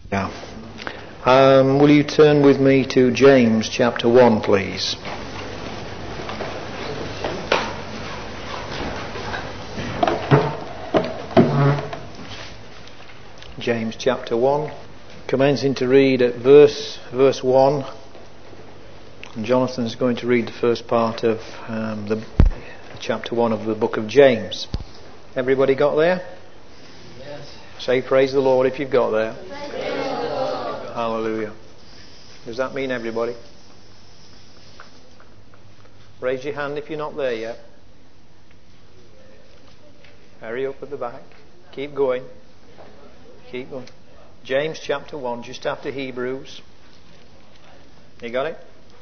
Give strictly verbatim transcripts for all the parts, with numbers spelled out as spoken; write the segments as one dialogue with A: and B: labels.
A: Yeah. Um, will you turn with me to James chapter one, please? James chapter one, commencing to read at verse verse one. And Jonathan's going to read the first part of um, the chapter one of the book of James. Everybody got there?
B: Yes.
A: Say praise the Lord if you've got there. Hallelujah. Does that mean everybody? Raise your hand if you're not there yet. Hurry up at the back. Keep going. Keep going. James chapter one, just after Hebrews. You got it?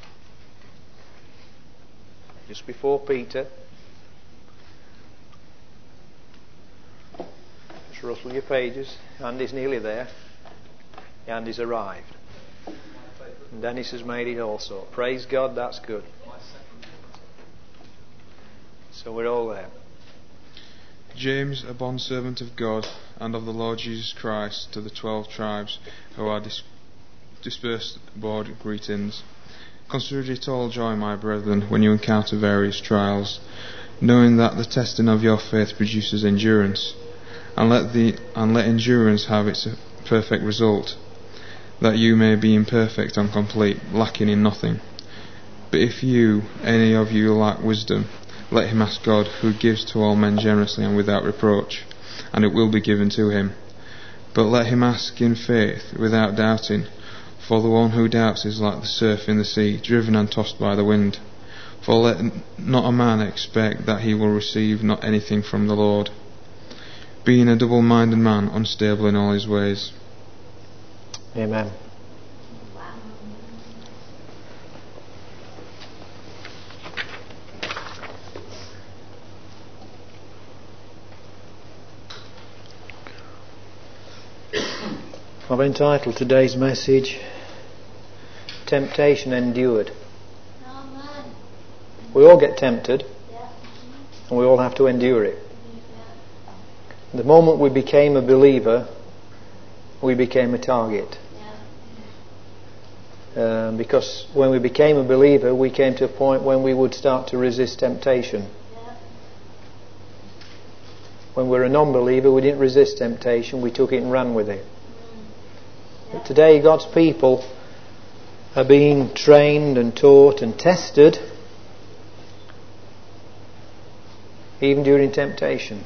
A: Just before Peter. Just rustle your pages. Andy's nearly there. Andy's arrived. And Dennis has made it also. Praise God, that's good. So we're all there.
C: James, a bondservant of God and of the Lord Jesus Christ, to the twelve tribes who are dis- dispersed abroad, greetings. Consider it all joy, my brethren, when you encounter various trials, knowing that the testing of your faith produces endurance, and let the and let endurance have its perfect result, that you may be imperfect and complete, lacking in nothing. But if you, any of you, lack wisdom, let him ask God, who gives to all men generously and without reproach, and it will be given to him. But let him ask in faith, without doubting, for the one who doubts is like the surf in the sea, driven and tossed by the wind. For let not a man expect that he will receive not anything from the Lord, being a double-minded man, unstable in all his ways.
A: Amen. I've entitled today's message, Temptation Endured.
B: Amen.
A: We all get tempted,
B: Yeah.
A: and we all have to endure it. The moment we became a believer, we became a target.
B: Yeah.
A: Um, because when we became a believer, we came to a point when we would start to resist temptation.
B: Yeah.
A: When we were a non-believer, we didn't resist temptation, we took it and ran with it. But today God's people are being trained and taught and tested even during temptation.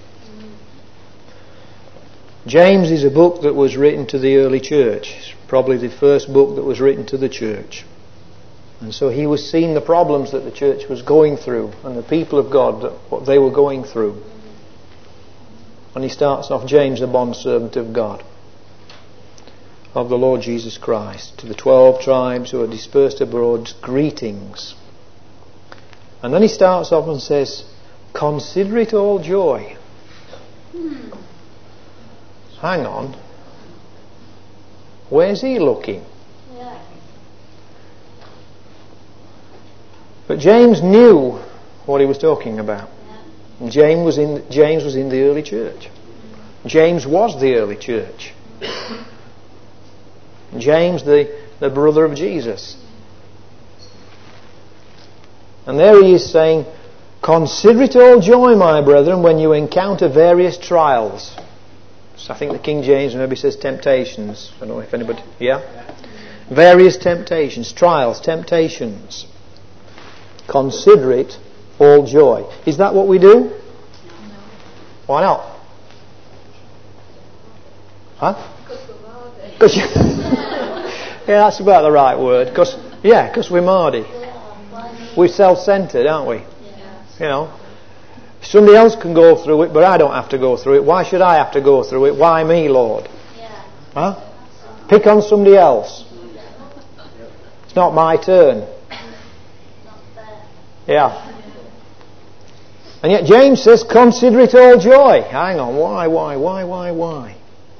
A: James is a book that was written to the early church. It's probably the first book that was written to the church. And so he was seeing the problems that the church was going through and the people of God, what they were going through. And he starts off, James, a bondservant of God, of the Lord Jesus Christ, to the twelve tribes who are dispersed abroad, greetings. And then he starts off and says, consider it all joy.
B: Hmm.
A: Hang on. Where's he looking?
B: Yeah.
A: But James knew what he was talking about.
B: Yeah.
A: And James was in, James was in the early church. James was the early church. James, the, the brother of Jesus. And there he is saying, consider it all joy, my brethren, when you encounter various trials. So I think the King James maybe says temptations. I don't know if anybody... Yeah? Various temptations, trials, temptations. Consider it all joy. Is that what we do?
B: No.
A: Why not? Huh?
B: Because we're martyrs.
A: Yeah, that's about the right word. Cause, yeah, because we're mardy. We're self-centred, aren't we?
B: Yeah.
A: You know, somebody else can go through it, but I don't have to go through it. Why should I have to go through it? Why me, Lord?
B: Yeah.
A: Huh? Pick on somebody else. It's not my turn.
B: Not fair.
A: Yeah. And yet James says, consider it all joy. Hang on, why, why, why, why, why?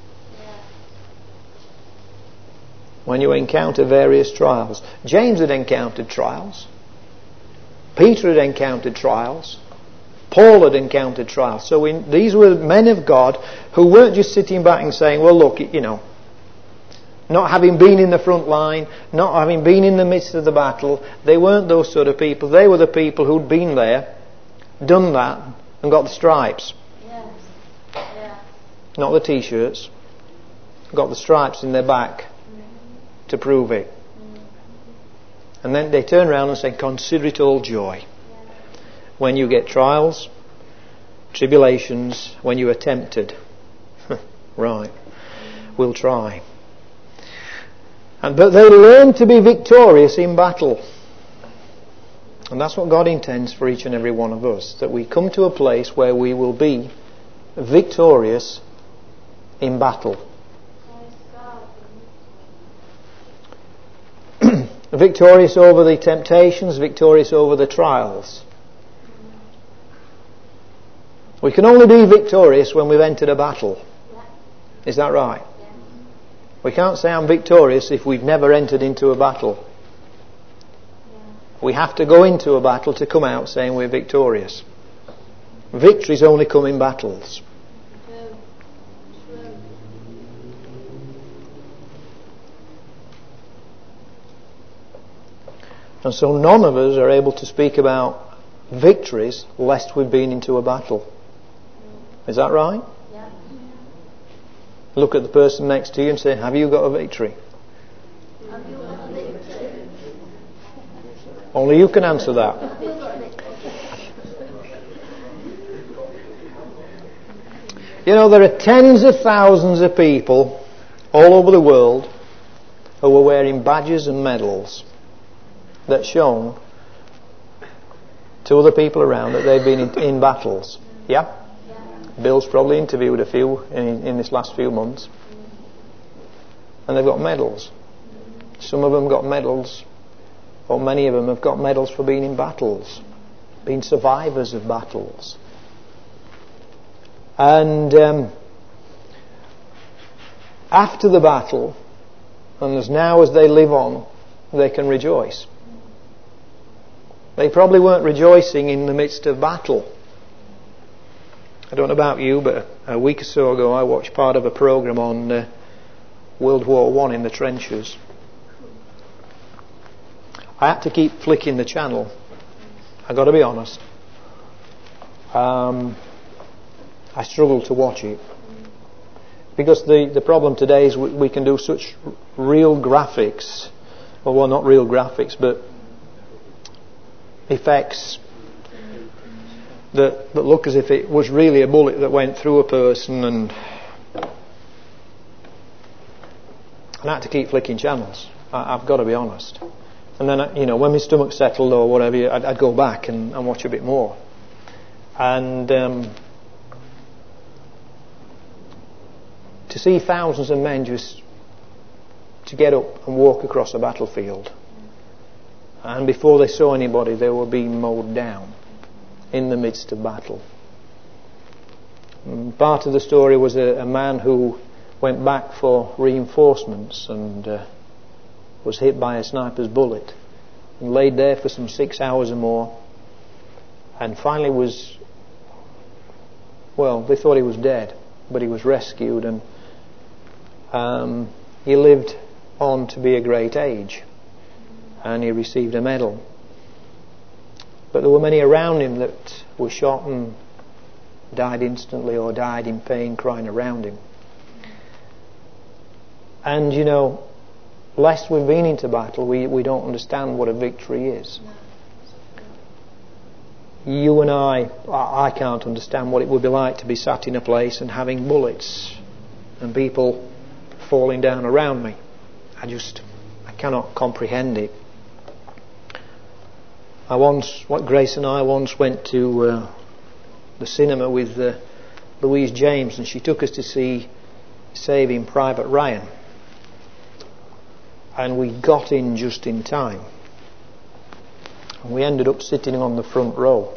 A: When you encounter various trials. James had encountered trials. Peter had encountered trials. Paul had encountered trials. So we, these were men of God who weren't just sitting back and saying, well, look, you know, not having been in the front line, not having been in the midst of the battle. They weren't those sort of people. They were the people who'd been there, done that, and got the stripes.
B: Yes. Yeah.
A: Not the t-shirts. Got the stripes in their back
B: Mm.
A: to prove it.
B: Mm.
A: And then they turn around and say, consider it all joy.
B: Yeah.
A: When you get trials, tribulations, when you are tempted. Right. We'll try. And, but they learn to be victorious in battle. And that's what God intends for each and every one of us. That we come to a place where we will be victorious in battle. Victorious over the temptations, victorious over the trials. We can only be victorious when we've entered a battle. Is that right? We can't say I'm victorious if we've never entered into a battle. We have to go into a battle to come out saying we're victorious. Victories only come in battles. And so none of us are able to speak about victories lest we've been into a battle. Is that right?
B: Yeah.
A: Look at the person next to you and say, have you got a victory?
B: Have you got a victory?
A: Only you can answer that. You know, there are tens of thousands of people all over the world who are wearing badges and medals that shown to other people around that they've been in, in battles. Yeah?
B: Yeah.
A: Bill's probably interviewed a few in, in this last few months. And they've got medals. Some of them got medals, or many of them have got medals for being in battles, being survivors of battles. And um, after the battle, and as now as they live on, they can rejoice. They probably weren't rejoicing in the midst of battle. I don't know about you, but a week or so ago I watched part of a programme on uh, World War One in the trenches. I had to keep flicking the channel. I've got to be honest. Um, I struggled to watch it. Because the, the problem today is we, we can do such real graphics. Well, well, not real graphics, but effects that, that look as if it was really a bullet that went through a person, and, and I had to keep flicking channels. I, I've got to be honest. And then, you know, when my stomach settled or whatever, I'd, I'd go back and, and watch a bit more. And um, to see thousands of men just to get up and walk across a battlefield, and before they saw anybody, they were being mowed down in the midst of battle. And part of the story was a, a man who went back for reinforcements and uh, was hit by a sniper's bullet and laid there for some six hours or more, and finally was, well, they thought he was dead, but he was rescued, and um, he lived on to be a great age, and he received a medal. But there were many around him that were shot and died instantly, or died in pain crying around him. And you know, lest we've been into battle, we, we don't understand what a victory is. You and I, I can't understand what it would be like to be sat in a place and having bullets and people falling down around me. I just, I cannot comprehend it. I once, what Grace and I once went to uh, the cinema with uh, Louise James, and she took us to see Saving Private Ryan. And we got in just in time. And we ended up sitting on the front row.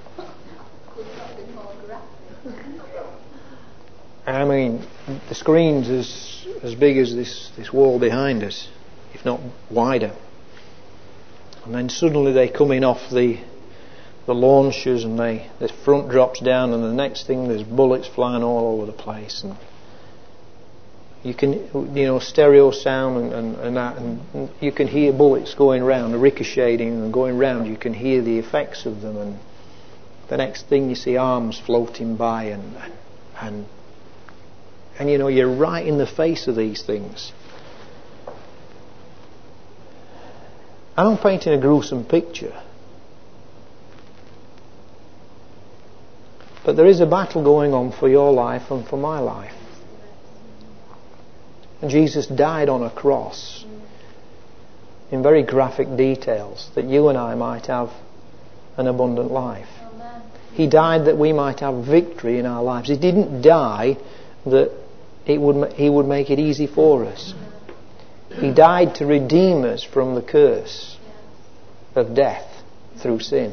A: I mean, the screen's as as big as this, this wall behind us, if not wider. And then suddenly they come in off the the launchers, and they the front drops down, and the next thing there's bullets flying all over the place. And You can, you know, stereo sound and, and, and that, and you can hear bullets going round, ricocheting and going round. You can hear the effects of them, and the next thing you see arms floating by, and and and you know, you're right in the face of these things. I'm painting a gruesome picture, but there is a battle going on for your life and for my life. And Jesus died on a cross in very graphic details that you and I might have an abundant life.
B: Amen.
A: He died that we might have victory in our lives. He didn't die that it would He would make it easy for us. He died to redeem us from the curse of death through sin.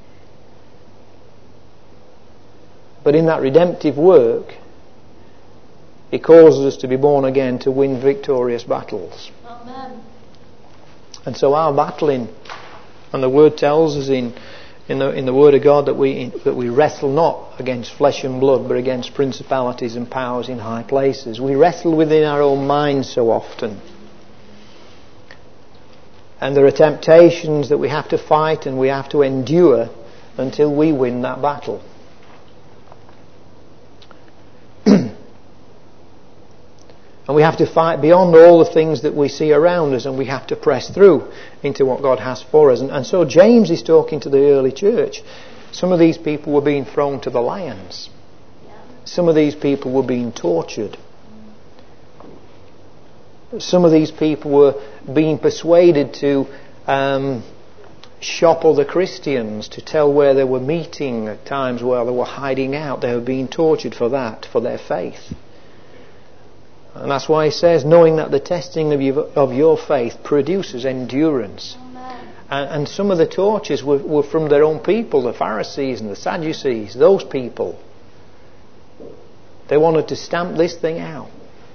A: But in that redemptive work, He causes us to be born again to win victorious battles.
B: Amen.
A: And so our battling, and the Word tells us in in the in the Word of God that we that we wrestle not against flesh and blood, but against principalities and powers in high places. We wrestle within our own minds so often. And there are temptations that we have to fight and we have to endure until we win that battle. And we have to fight beyond all the things that we see around us, and we have to press through into what God has for us. And, and so James is talking to the early church. Some of these people were being thrown to the lions. Some of these people were being tortured. Some of these people were being persuaded to um, shop other Christians, to tell where they were meeting, at times where they were hiding out. They were being tortured for that, for their faith. And that's why he says, knowing that the testing of your, of your faith produces endurance. And, and some of the tortures were, were from their own people, the Pharisees and the Sadducees, those people. They wanted to stamp this thing out.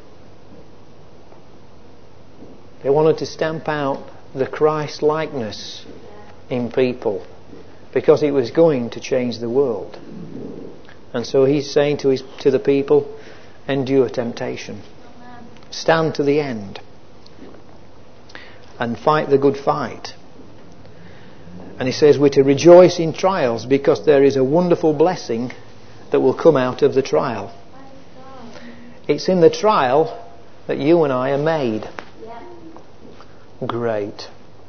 A: They wanted to stamp out the Christ likeness in people, because it was going to change the world. And so he's saying to his to the people, endure temptation. Stand to the end and fight the good fight. And he says we're to rejoice in trials, because there is a wonderful blessing that will come out of the trial. It's in the trial that you and I are made. Great.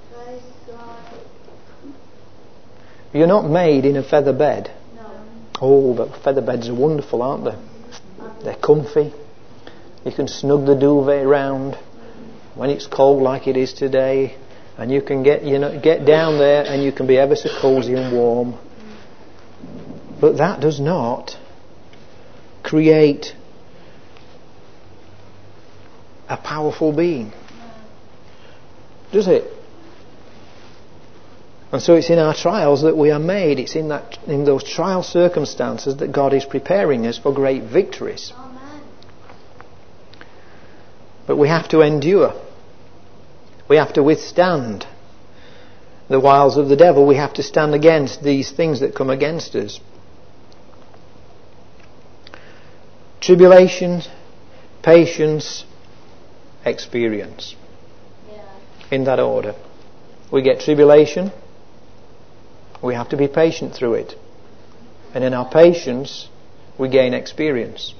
A: You're not made in a feather bed. Oh, but feather beds are wonderful, aren't they? They're comfy. You can snug the duvet round when it's cold like it is today, and you can get you know get down there and you can be ever so cosy and warm. But that does not create a powerful being, does it? And so it's in our trials that we are made. It's in that in those trial circumstances that God is preparing us for great victories. But we have to endure. We have to withstand the wiles of the devil. We have to stand against these things that come against us. Tribulation, patience, experience. In that order. We get tribulation. We have to be patient through it. And in our patience, we gain experience.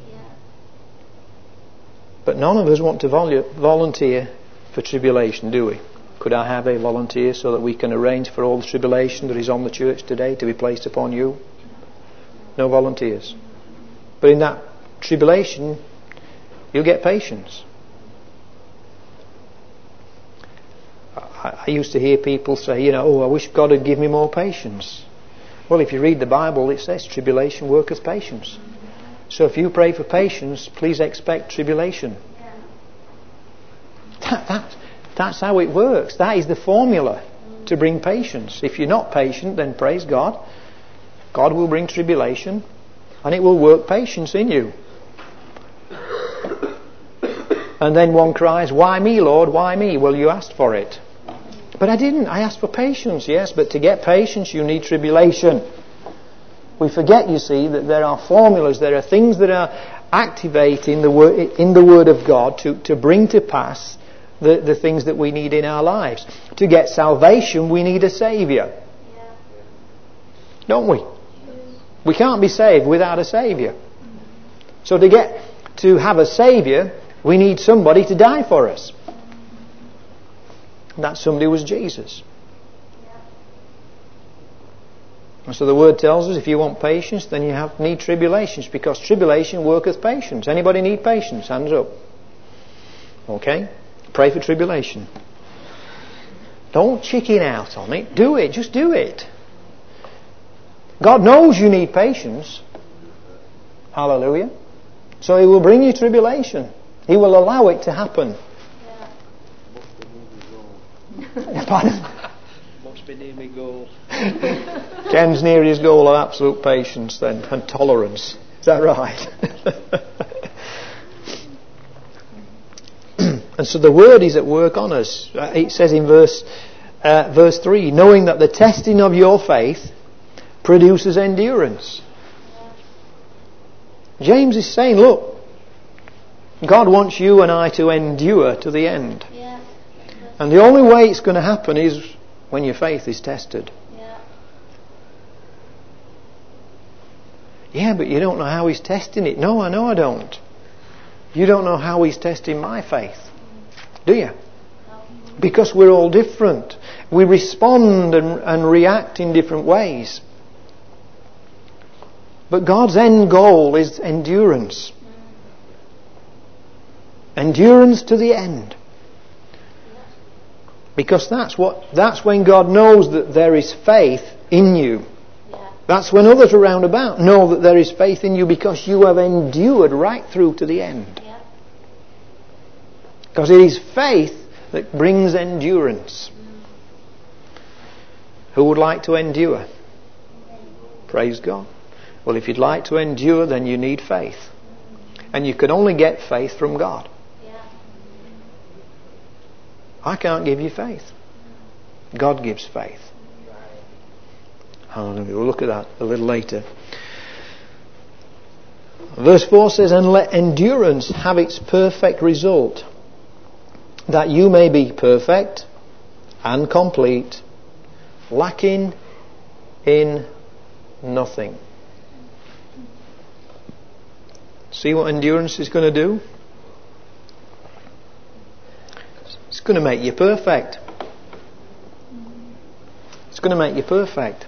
A: But none of us want to vol- volunteer for tribulation, do we? Could I have a volunteer so that we can arrange for all the tribulation that is on the church today to be placed upon you? No volunteers. But in that tribulation, you'll get patience. I, I used to hear people say, you know, oh, I wish God would give me more patience. Well, if you read the Bible, it says tribulation worketh patience. So if you pray for patience, please expect tribulation. That, that, that's how it works. That is the formula to bring patience. If you're not patient, then praise God. God will bring tribulation, and it will work patience in you. And then one cries, why me, Lord? Why me? Well, you asked for it. But I didn't. I asked for patience, yes. But to get patience, you need tribulation. We forget, you see, that there are formulas, there are things that are activate in the word, in the Word of God to, to bring to pass the, the things that we need in our lives. To get salvation, we need a Saviour.
B: Yeah.
A: Don't we? We can't be saved without a Saviour. So to get to have a Saviour, we need somebody to die for us. And that somebody was Jesus. And so the Word tells us if you want patience, then you have need tribulations, because tribulation worketh patience. Anybody need patience? Hands up. Okay? Pray for tribulation. Don't chicken out on it. Do it. Just do it. God knows you need patience. Hallelujah. So He will bring you tribulation. He will allow it to happen.
B: Yeah.
A: Pardon?
D: Must be near my goal.
A: Ken's near his goal of absolute patience then, and tolerance. Is that right? And so the Word is at work on us. It says in verse uh, verse three, knowing that the testing of your faith produces endurance. James is saying, look, God wants you and I to endure to the end.
B: Yeah.
A: And the only way it's going to happen is when your faith is tested.
B: Yeah.
A: Yeah, but you don't know how He's testing it. No, I know I don't. You don't know how He's testing my faith, do you? Because we're all different. We respond and, and react in different ways. But God's end goal is endurance. Endurance to the end. Because that's what that's when God knows that there is faith in you.
B: Yeah.
A: That's when others around about know that there is faith in you, because you have endured right through to the end.
B: Yeah.
A: Because it is faith that brings endurance.
B: Mm.
A: Who would like to endure? Praise God. Well, if you'd like to endure, then you need faith. And you can only get faith from God.
B: Yeah.
A: I can't give you faith. God gives faith. Hallelujah. We'll look at that a little later. Verse four says, and let endurance have its perfect result, that you may be perfect and complete, lacking in nothing. See what endurance is going to do? It's going to make you perfect. It's going to make you perfect.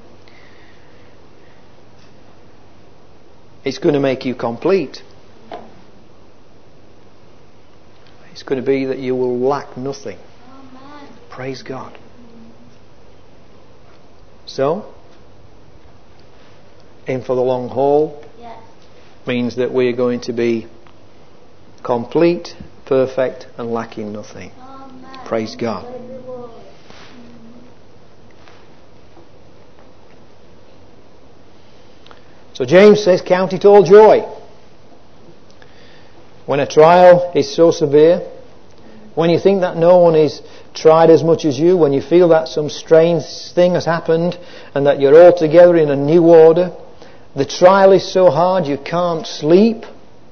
A: It's going to make you complete. It's going to be that you will lack nothing.
B: Amen.
A: Praise God. So, in for the long haul
B: Yes.
A: means that we are going to be complete, perfect, and lacking nothing.
B: Amen.
A: Praise God.
B: Praise the Lord.
A: So James says, count it all joy when a trial is so severe, when you think that no one is tried as much as you, when you feel that some strange thing has happened and that you're all together in a new order. The trial is so hard you can't sleep.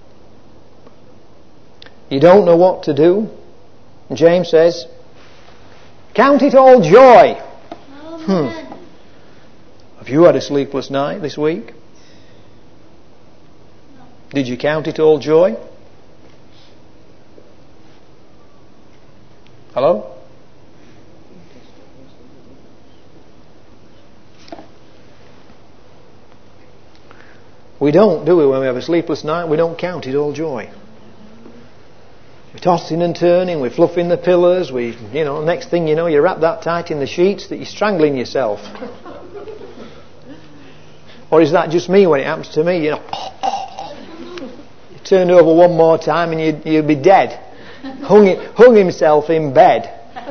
A: You don't know what to do. And James says, count it all joy.
B: Amen.
A: Hmm. Have you had a sleepless night this week? Did you count it all joy? Hello? We don't, do we, when we have a sleepless night? We don't count it all joy. We're tossing and turning, we're fluffing the pillows, we, you know, next thing you know, you're wrapped that tight in the sheets that you're strangling yourself. Or is that just me when it happens to me? You know, you turn over one more time and you'd, you'd be dead. Hung, hung himself in bed.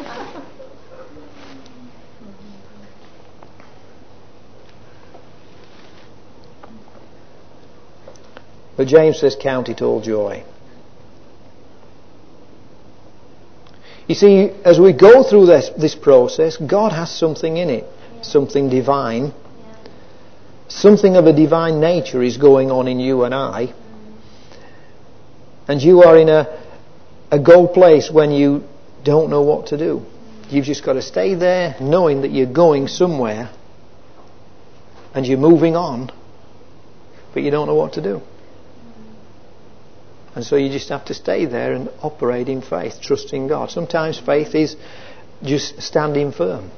A: But James says, count it all joy. You see, as we go through this, this process, God has something in it.
B: Yeah.
A: Something divine.
B: Yeah.
A: Something of a divine nature is going on in you and I.
B: Mm.
A: And you are in a, a goal place when you don't know what to do. You've just got to stay there knowing that you're going somewhere and you're moving on, but you don't know what to do. And so you just have to stay there and operate in faith, trusting God. Sometimes faith is just standing firm.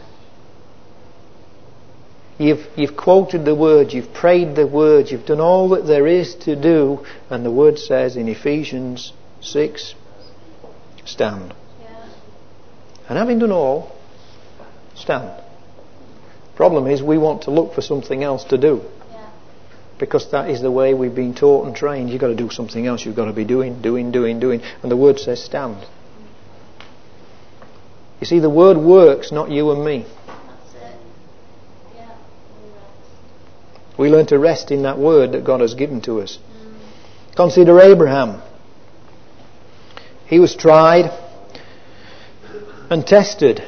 A: You've, you've quoted the Word, you've prayed the Word, you've done all that there is to do, and the Word says in Ephesians six, stand. Yeah. And having done all, stand. Problem is, we want to look for something else to do. Yeah. Because that is the way we've been taught and trained. You've got to do something else, you've got to be doing, doing, doing, doing. And the Word says stand. You see, the Word works, not you and me. We learn to rest in that word that God has given to us. Mm. Consider Abraham. He was tried and tested.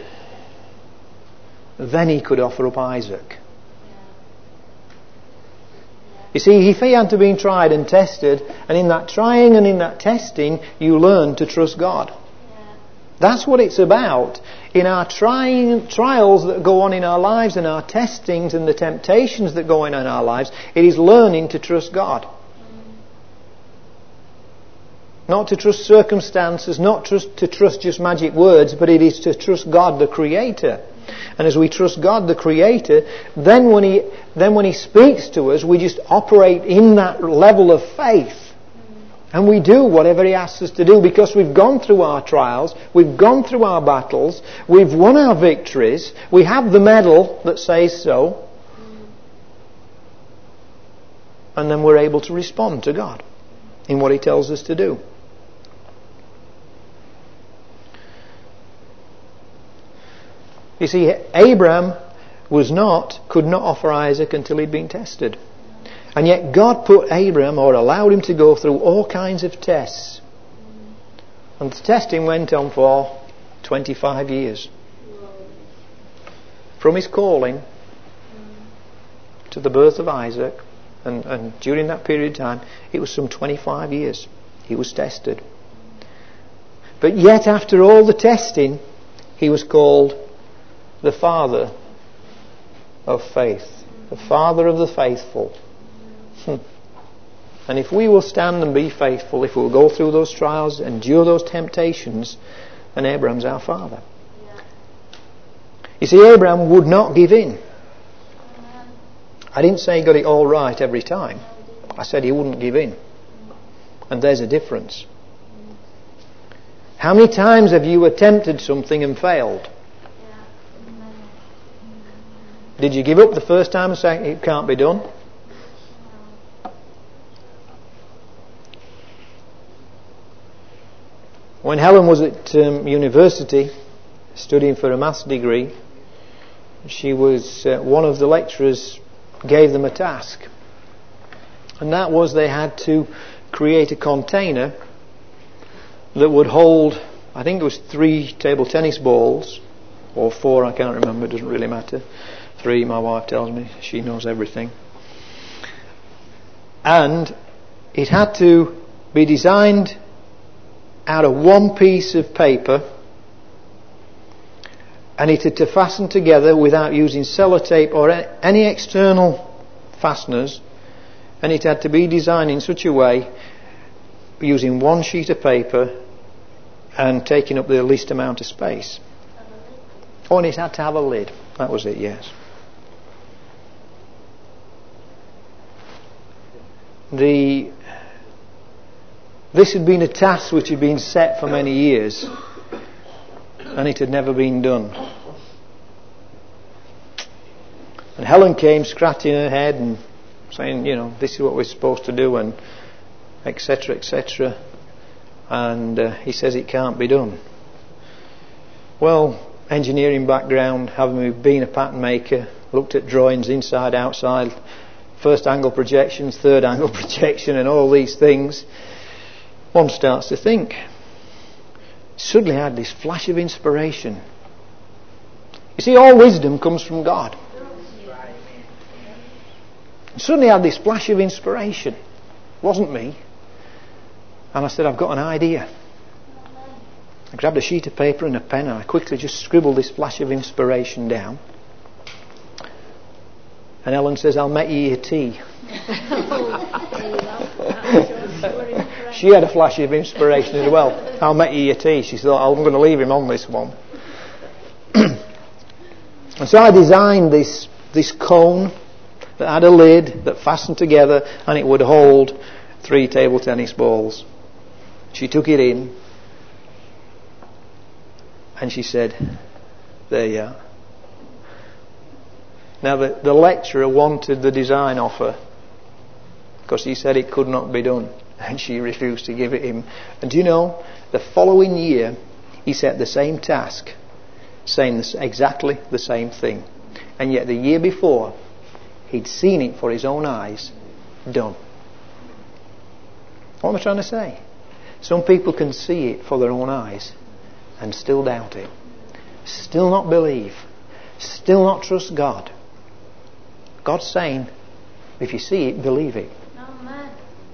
A: Then he could offer up Isaac. Yeah. You see, if he hadn't been tried and tested, and in that trying and in that testing, you learn to trust God. Yeah. That's what it's about. In our trying trials that go on in our lives and our testings and the temptations that go on in our lives, it is learning to trust God. Not to trust circumstances, not trust, to trust just magic words, but it is to trust God the Creator. And as we trust God the Creator, then when He, then when He speaks to us, we just operate in that level of faith. And we do whatever He asks us to do because we've gone through our trials, we've gone through our battles, we've won our victories, we have the medal that says so. And then we're able to respond to God in what He tells us to do. You see, Abraham was not, could not offer Isaac until he'd been tested. And yet God put Abraham, or allowed him to go through all kinds of tests. And the testing went on for twenty-five years. From his calling to the birth of Isaac, and, and during that period of time, it was some twenty-five years. He was tested. But yet after all the testing, he was called the father of faith. The father of the faithful. And if we will stand and be faithful, if we'll go through those trials, endure those temptations, then Abraham's our father. Yeah. You see, Abraham would not give in. I didn't say he got it all right every time. I said he wouldn't give in. And there's a difference. How many times have you attempted something and failed? Did you give up the first time and say it can't be done? When Helen was at um, university studying for a maths degree, she was uh, one of the lecturers gave them a task, and that was they had to create a container that would hold, I think it was three table tennis balls, or four, I can't remember, it doesn't really matter. Three, my wife tells me, she knows everything. And it had to be designed out of one piece of paper, and it had to fasten together without using sellotape or any external fasteners, and it had to be designed in such a way using one sheet of paper and taking up the least amount of space. Oh, and it had to have a lid. That was it, yes. The This had been a task which had been set for many years, and it had never been done. And Helen came scratching her head and saying, you know, this is what we're supposed to do, and et cetera, et cetera. And uh, he says it can't be done. Well, engineering background, having been a pattern maker, looked at drawings inside, outside, first angle projections, third angle projection, and all these things. One starts to think. Suddenly I had this flash of inspiration. You see, all wisdom comes from God. Suddenly I had this flash of inspiration. It wasn't me. And I said, I've got an idea. I grabbed a sheet of paper and a pen and I quickly just scribbled this flash of inspiration down. And Ellen says, I'll make you your tea. She had a flash of inspiration as well. I'll make you your tea. She thought, I'm going to leave him on this one. And so I designed this this cone that had a lid that fastened together and it would hold three table tennis balls. She took it in and she said, there you are. Now the, the lecturer wanted the design off her because he said it could not be done, and she refused to give it him. And do you know, the following year he set the same task, saying this, exactly the same thing, and yet the year before he'd seen it for his own eyes done. What am I trying to say? Some people can see it for their own eyes and still doubt it, still not believe, still not trust God. God's saying, if you see it, believe it.
B: Amen.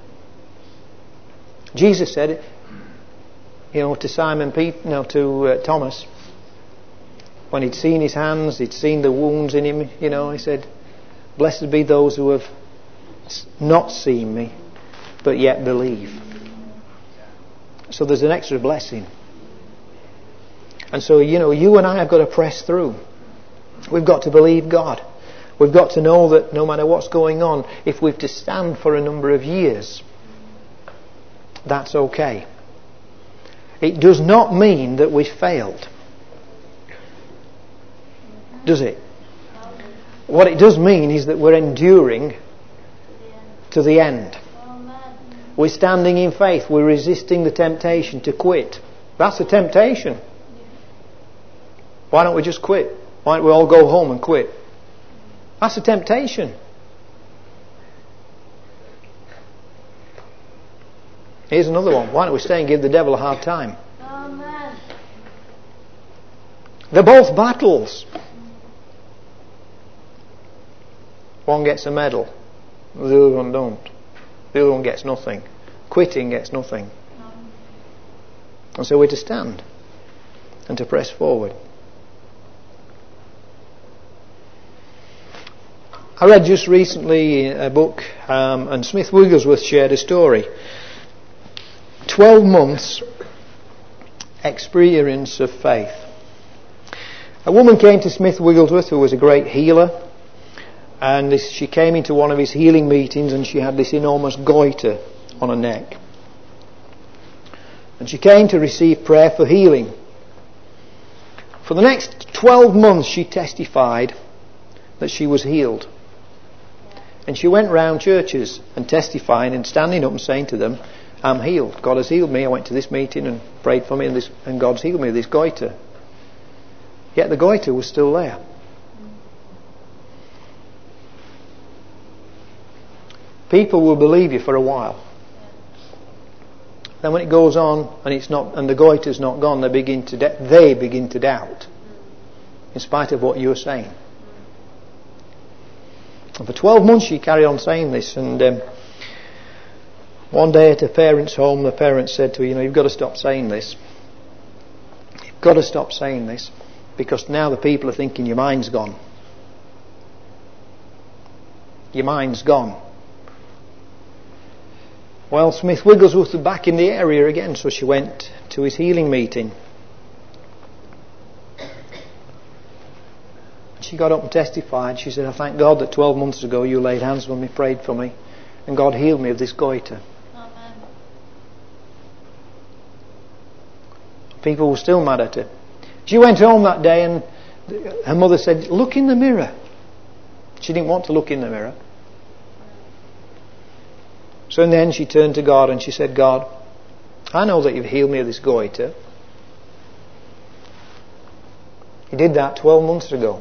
A: Jesus said it, you know, to Simon Peter, no, to uh, Thomas, when he'd seen his hands, he'd seen the wounds in him, you know, he said, blessed be those who have not seen me, but yet believe. So there's an extra blessing. And so, you know, you and I have got to press through. We've got to believe God. We've got to know that no matter what's going on, if we've to stand for a number of years, that's okay. It does not mean that we've failed, does it? What it does mean is that we're enduring to the end. We're standing in faith. We're resisting the temptation to quit. That's a temptation. Why don't we just quit? Why don't we all go home and quit? That's a temptation. Here's another one. Why don't we stay and give the devil a hard time?
B: Amen.
A: They're both battles. One gets a medal, the other one don't. The other one gets nothing. Quitting gets nothing. And so we're to stand and to press forward. I read just recently a book, um, and Smith Wigglesworth shared a story. Twelve months experience of faith. A woman came to Smith Wigglesworth who was a great healer, and this, she came into one of his healing meetings and she had this enormous goiter on her neck. And she came to receive prayer for healing. For the next twelve months she testified that she was healed. And she went round churches and testifying and standing up and saying to them, I'm healed. God has healed me. I went to this meeting and prayed for me and, this, and God's healed me of this goiter. Yet the goiter was still there. People will believe you for a while. Then when it goes on and it's not, and the goiter's not gone, they begin to da- they begin to doubt, in spite of what you're saying. And for twelve months she carried on saying this, and um, one day at her parents' home, the parents said to her, you know, you've got to stop saying this. You've got to stop saying this, because now the people are thinking your mind's gone. Your mind's gone. Well, Smith Wigglesworth was back in the area again, so she went to his healing meeting. She got up and testified. She said, I thank God that twelve months ago you laid hands on me, prayed for me, and God healed me of this goiter.
B: Amen.
A: People were still mad at her. She went home that day and her mother said, look in the mirror. She didn't want to look in the mirror. So in the end she turned to God and she said, God, I know that you've healed me of this goiter. You did that twelve months ago.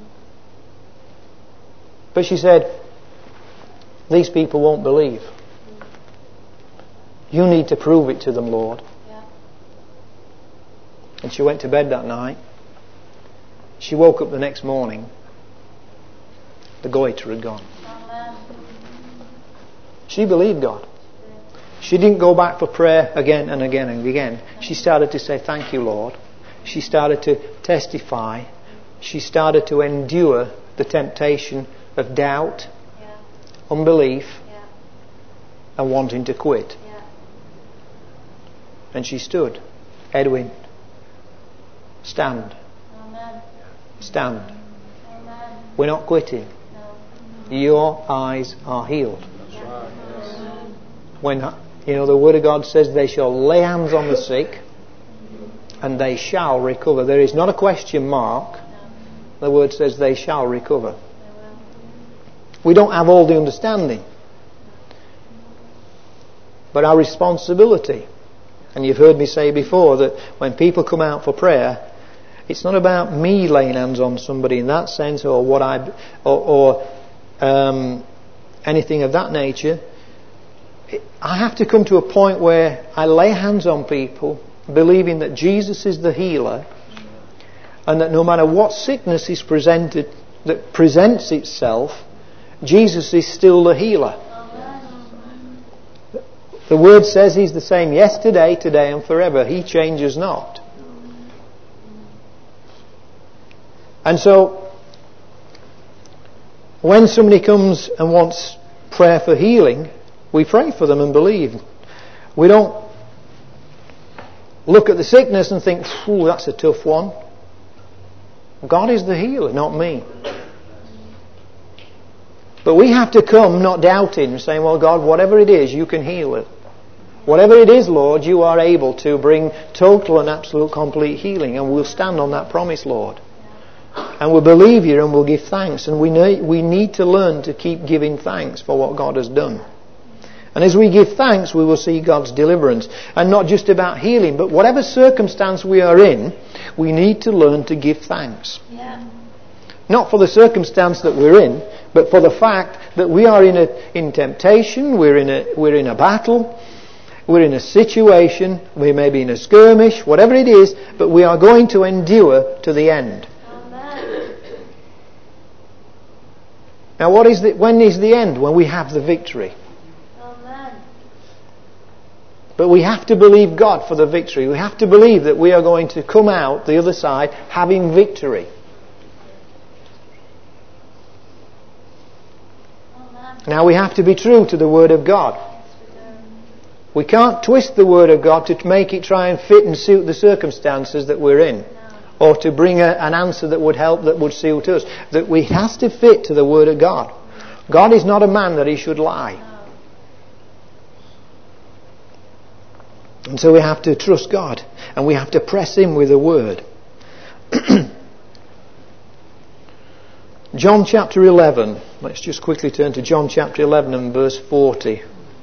A: But she said, these people won't believe. You need to prove it to them, Lord.
B: Yeah.
A: And she went to bed that night. She woke up the next morning. The goiter had gone.
B: Amen.
A: She believed God. She didn't go back for prayer again and again and again. She started to say, thank you, Lord. She started to testify. She started to endure the temptation of doubt,
B: Yeah.
A: unbelief,
B: Yeah.
A: and wanting to quit.
B: Yeah.
A: And she stood. Edwin, stand.
B: Amen.
A: Stand.
B: Amen.
A: We're not quitting.
B: No.
A: Your eyes are healed.
B: Yeah.
A: When, you know, the Word of God says they shall lay hands on the sick and they shall recover. There is not a question mark. The Word says they shall recover. We don't have all the understanding. But our responsibility, and you've heard me say before that when people come out for prayer, it's not about me laying hands on somebody in that sense, or what I, or, or um, anything of that nature. I have to come to a point where I lay hands on people, believing that Jesus is the healer, and that no matter what sickness is presented, that presents itself, Jesus is still the healer. The Word says He's the same yesterday, today and forever. He changes not. And so, when somebody comes and wants prayer for healing, we pray for them and believe. We don't look at the sickness and think, "Ooh, that's a tough one." God is the healer, not me. But we have to come not doubting and saying, well, God, whatever it is, you can heal it. Whatever it is, Lord, you are able to bring total and absolute complete healing, and we'll stand on that promise, Lord. And we'll believe you and we'll give thanks. And we need, we need to learn to keep giving thanks for what God has done. And as we give thanks, we will see God's deliverance. And not just about healing, but whatever circumstance we are in, we need to learn to give thanks.
B: Yeah.
A: Not for the circumstance that we're in, but for the fact that we are in a in temptation, we're in a we're in a battle, we're in a situation, we may be in a skirmish, whatever it is, but we are going to endure to the end.
B: Amen.
A: Now, what is the, when is the end? When we have the victory.
B: Amen.
A: But we have to believe God for the victory. We have to believe that we are going to come out the other side having victory. Now we have to be true to the Word of God. We can't twist the Word of God to make it try and fit and suit the circumstances that we're in. Or to bring a, an answer that would help, that would suit us. That we have to fit to the Word of God. God is not a man that He should lie. And so we have to trust God. And we have to press Him with the Word. John chapter eleven. Let's just quickly turn to John chapter eleven and verse forty.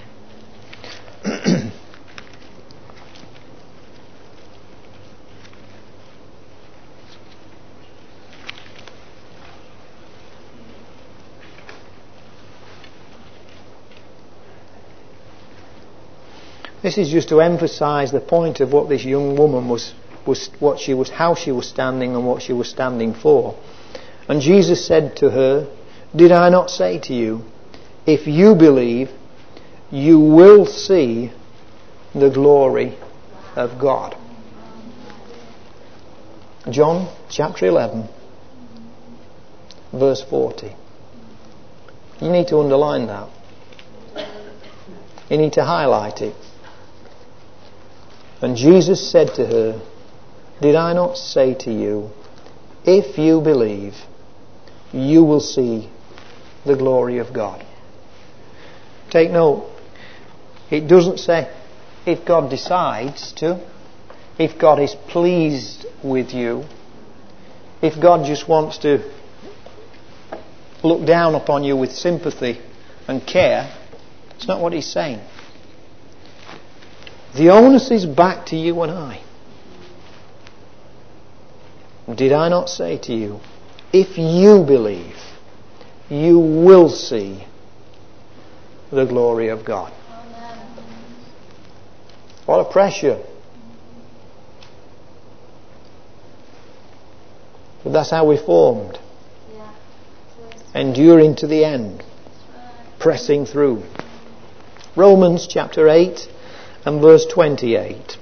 A: This is just to emphasize the point of what this young woman was, was what she was, how she was standing and what she was standing for. And Jesus said to her, "Did I not say to you, if you believe, you will see the glory of God?" John chapter eleven, verse forty. You need to underline that. You need to highlight it. And Jesus said to her, "Did I not say to you, if you believe, you will see the glory of God?" Take note. It doesn't say if God decides to, if God is pleased with you, if God just wants to look down upon you with sympathy and care. It's not what He's saying. The onus is back to you and I. Did I not say to you, if you believe, you will see the glory of God?
B: Amen.
A: What a pressure. But that's how we're formed.
B: Yeah.
A: Enduring to the end.
B: Right.
A: Pressing through. Romans chapter eight and verse twenty-eight.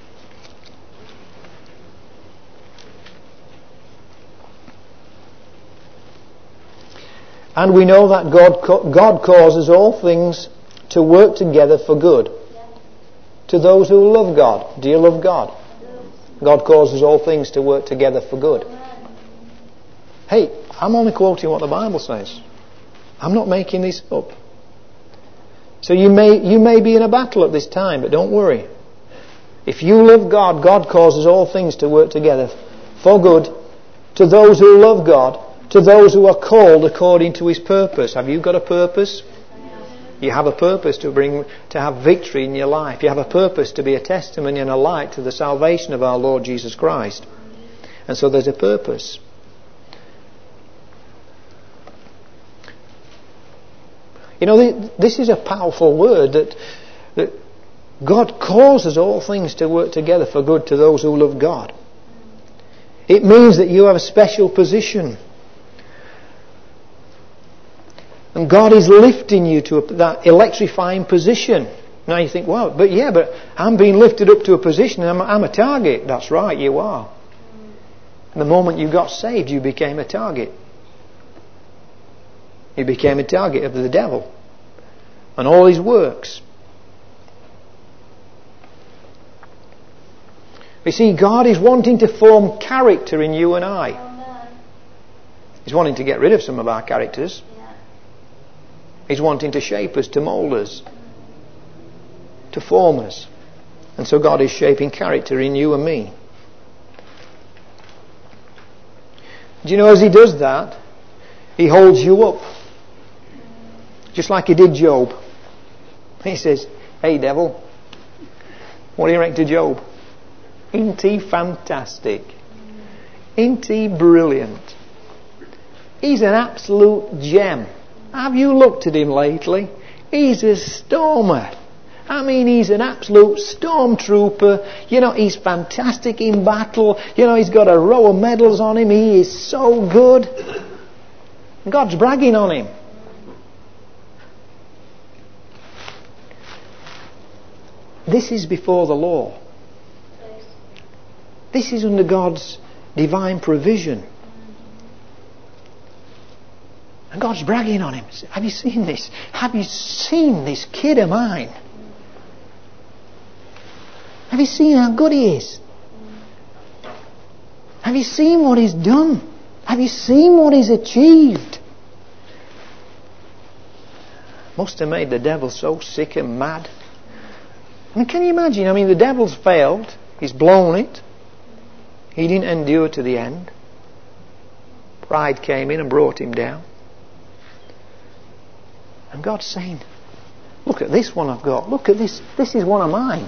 A: And we know that God, God causes all things to work together for good. To those who love God. Do you love God? God causes all things to work together for good. Hey, I'm only quoting what the Bible says. I'm not making this up. So you may, you may be in a battle at this time, but don't worry. If you love God, God causes all things to work together for good to those who love God, to those who are called according to His purpose. Have you got a purpose? You have a purpose to bring, to have victory in your life. You have a purpose to be a testimony and a light to the salvation of our Lord Jesus Christ. And so there's a purpose. You know, this is a powerful word that, that God causes all things to work together for good to those who love God. It means that you have a special position. And God is lifting you to a, that electrifying position. Now you think, well, but yeah, but I'm being lifted up to a position and I'm, I'm a target. That's right, you are. And the moment you got saved, you became a target. You became a target of the devil and all his works. You see, God is wanting to form character in you and I. He's wanting to get rid of some of our characters. He's wanting to shape us, to mould us, to form us. And so God is shaping character in you and me. Do you know, as He does that, He holds you up. Just like He did Job. He says, hey devil, what do you reckon to Job? Ain't he fantastic? Ain't he brilliant? He's an absolute gem. Have you looked at him lately? He's a stormer. I mean, he's an absolute stormtrooper. You know, he's fantastic in battle. You know, he's got a row of medals on him. He is so good. God's bragging on him. This is before the law. This is under God's divine provision. And God's bragging on him. Have you seen this? Have you seen this kid of mine? Have you seen how good he is? Have you seen what he's done? Have you seen what he's achieved? Must have made the devil so sick and mad. I mean, can you imagine? I mean, the devil's failed. He's blown it. He didn't endure to the end. Pride came in and brought him down. And God's saying, look at this one I've got. Look at this. This is one of mine.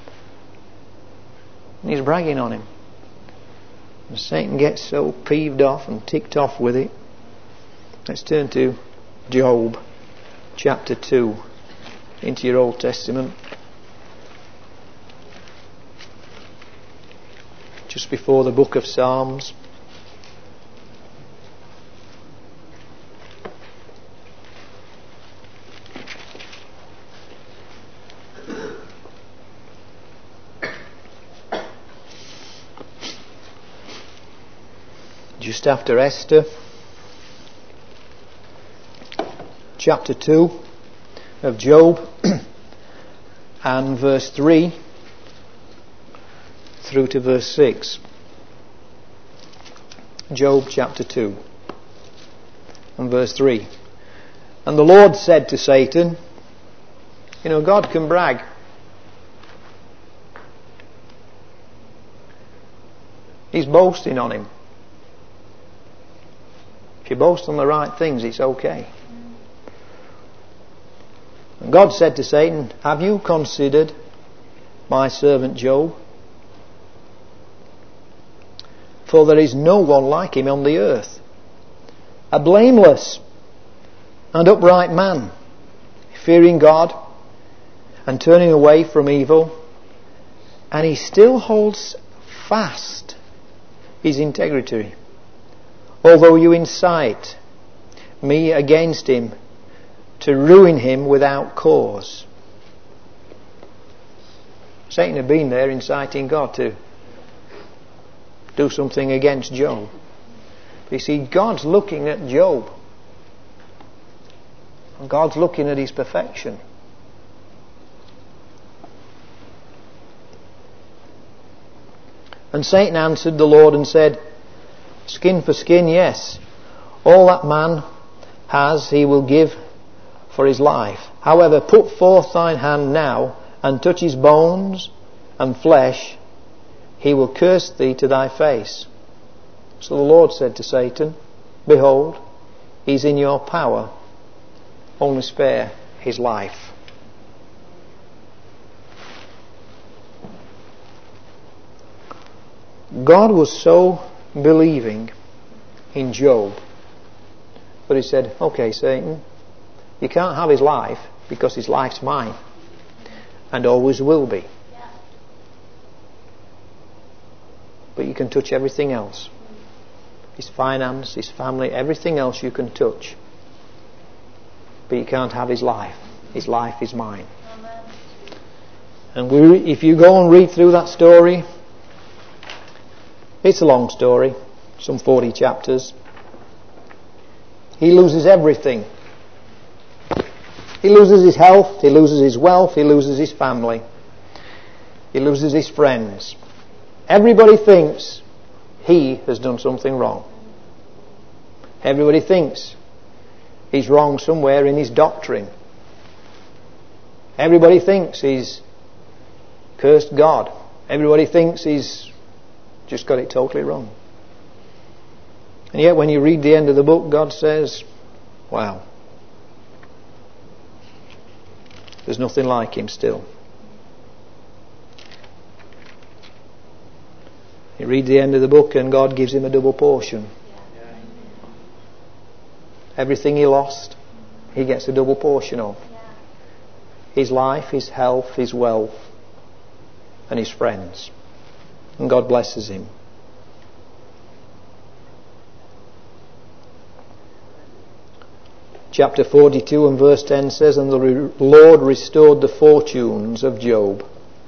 A: And He's bragging on him. And Satan gets so peeved off and ticked off with it. Let's turn to Job chapter two into your Old Testament. Just before the book of Psalms. Just after Esther, chapter two of Job and verse three through to verse six. Job chapter two and verse three. And the Lord said to Satan, you know, God can brag. He's boasting on him. If you boast on the right things, it's okay. And God said to Satan, have you considered my servant Job? For there is no one like him on the earth, a blameless and upright man, fearing God and turning away from evil, and he still holds fast his integrity. Although you incite me against him to ruin him without cause. Satan had been there inciting God to do something against Job. But you see, God's looking at Job. And God's looking at his perfection. And Satan answered the Lord and said, skin for skin, yes. All that man has he will give for his life. However, put forth thine hand now, and touch his bones and flesh, he will curse thee to thy face. So the Lord said to Satan, behold, he's in your power, only spare his life. God was so believing in Job, but he said, okay, Satan, you can't have his life because his life's mine and always will be. But you can touch everything else. His finance, his family, everything else you can touch. But you can't have his life. His life is mine.
B: Amen.
A: And we, if you go and read through that story, it's a long story, some forty chapters. He loses everything. He loses his health, he loses his wealth, he loses his family. He loses his friends. Everybody thinks he has done something wrong. Everybody thinks he's wrong somewhere in his doctrine. Everybody thinks he's cursed God. Everybody thinks he's just got it totally wrong. And yet when you read the end of the book, God says, wow, there's nothing like him still. You read the end of the book and God gives him a double portion. Everything he lost, he gets a double portion of. His life, his health, his wealth, and his friends. And God blesses him. Chapter forty-two and verse ten says, and the Lord restored the fortunes of Job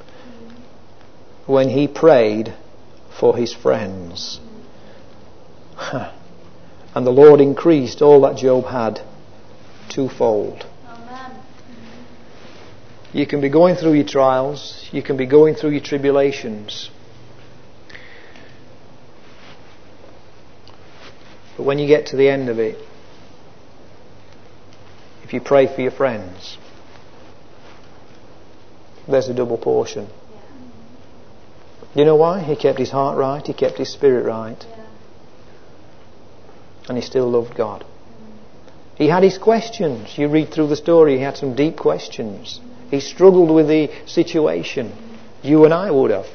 A: when he prayed for his friends. And the Lord increased all that Job had twofold.
B: Amen.
A: You can be going through your trials, you can be going through your tribulations, but when you get to the end of it, if you pray for your friends, there's a double portion. You know why? He kept his heart right, he kept his spirit right, and he still loved God. He had his questions. You read through the story, he had some deep questions. He struggled with the situation. You and I would have.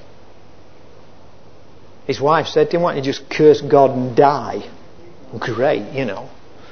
A: His wife said to him, why don't you just curse God and die? Great, you know.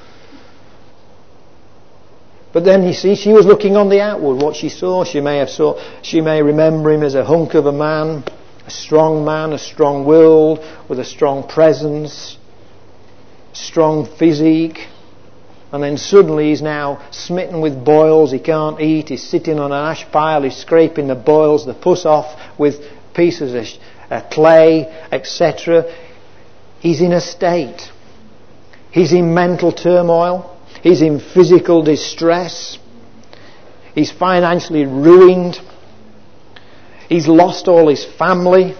A: But then you see, she was looking on the outward. What she saw, she may have saw, she may remember him as a hunk of a man, a strong man, a strong will, with a strong presence, strong physique. And then suddenly he's now smitten with boils, he can't eat, he's sitting on an ash pile, he's scraping the boils, the pus off with pieces of uh, clay, et cetera. He's in a state. He's in mental turmoil. He's in physical distress. He's financially ruined. He's lost all his family.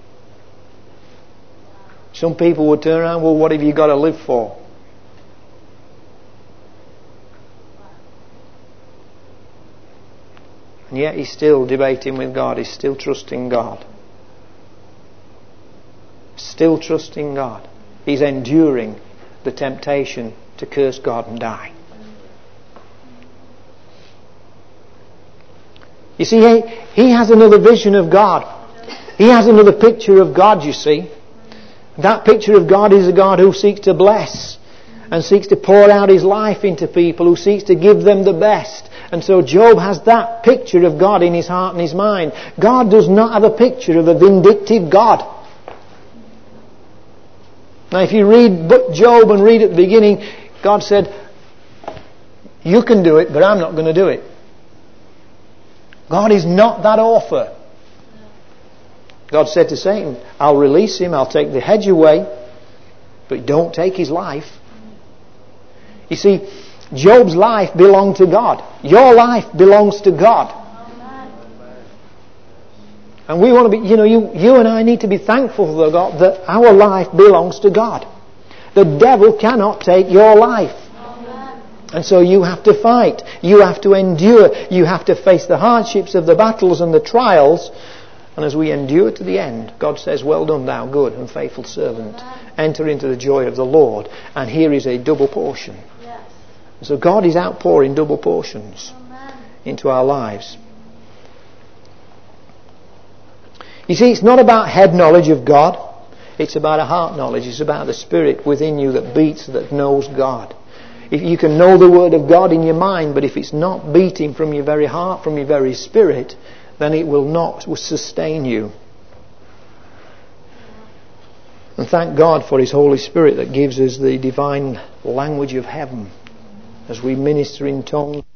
A: Some people would turn around, well, what have you got to live for? And yet he's still debating with God. He's still trusting God. Still trusting God. He's enduring the temptation to curse God and die. You see, he, he has another vision of God. He has another picture of God, you see. That picture of God is a God who seeks to bless and seeks to pour out his life into people, who seeks to give them the best. And so Job has that picture of God in his heart and his mind. God does not have a picture of a vindictive God. Now if you read Job and read at the beginning, God said, you can do it, but I'm not going to do it. God is not that author. God said to Satan, I'll release him, I'll take the hedge away, but don't take his life. You see, Job's life belonged to God. Your life belongs to God. And we want to be, you know, you, you and I need to be thankful for God that our life belongs to God. The devil cannot take your life. And so you have to fight. You have to endure. You have to face the hardships of the battles and the trials. And as we endure to the end, God says, well done thou good and faithful servant. Enter into the joy of the Lord. And here is a double portion.
B: Yes.
A: So God is outpouring double portions
B: Amen.
A: into our lives. You see, it's not about head knowledge of God. It's about a heart knowledge. It's about the spirit within you that beats, that knows God. If you can know the Word of God in your mind, but if it's not beating from your very heart, from your very spirit, then it will not sustain you. And thank God for His Holy Spirit that gives us the divine language of heaven as we minister in tongues.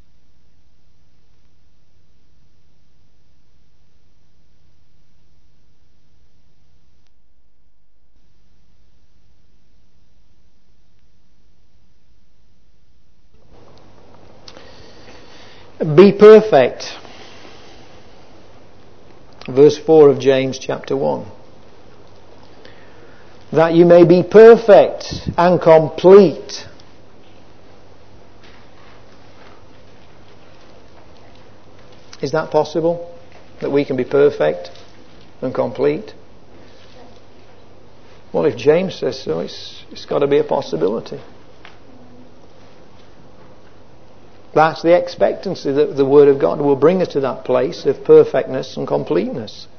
A: Be perfect. Verse four of James chapter one. That you may be perfect and complete. Is that possible? That we can be perfect and complete? Well, if James says so, it's, it's got to be a possibility. That's the expectancy that the Word of God will bring us to that place of perfectness and completeness.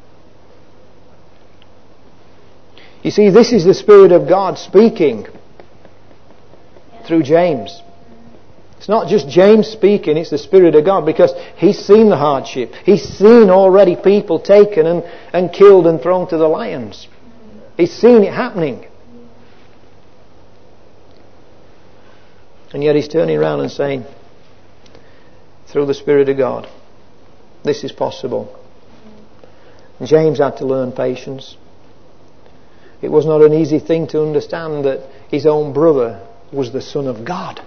A: You see, this is the Spirit of God speaking through James. It's not just James speaking, it's the Spirit of God, because he's seen the hardship. He's seen already people taken and, and killed and thrown to the lions. He's seen it happening. And yet he's turning around and saying, through the Spirit of God, this is possible. And James had to learn patience. It was not an easy thing to understand that his own brother was the Son of God.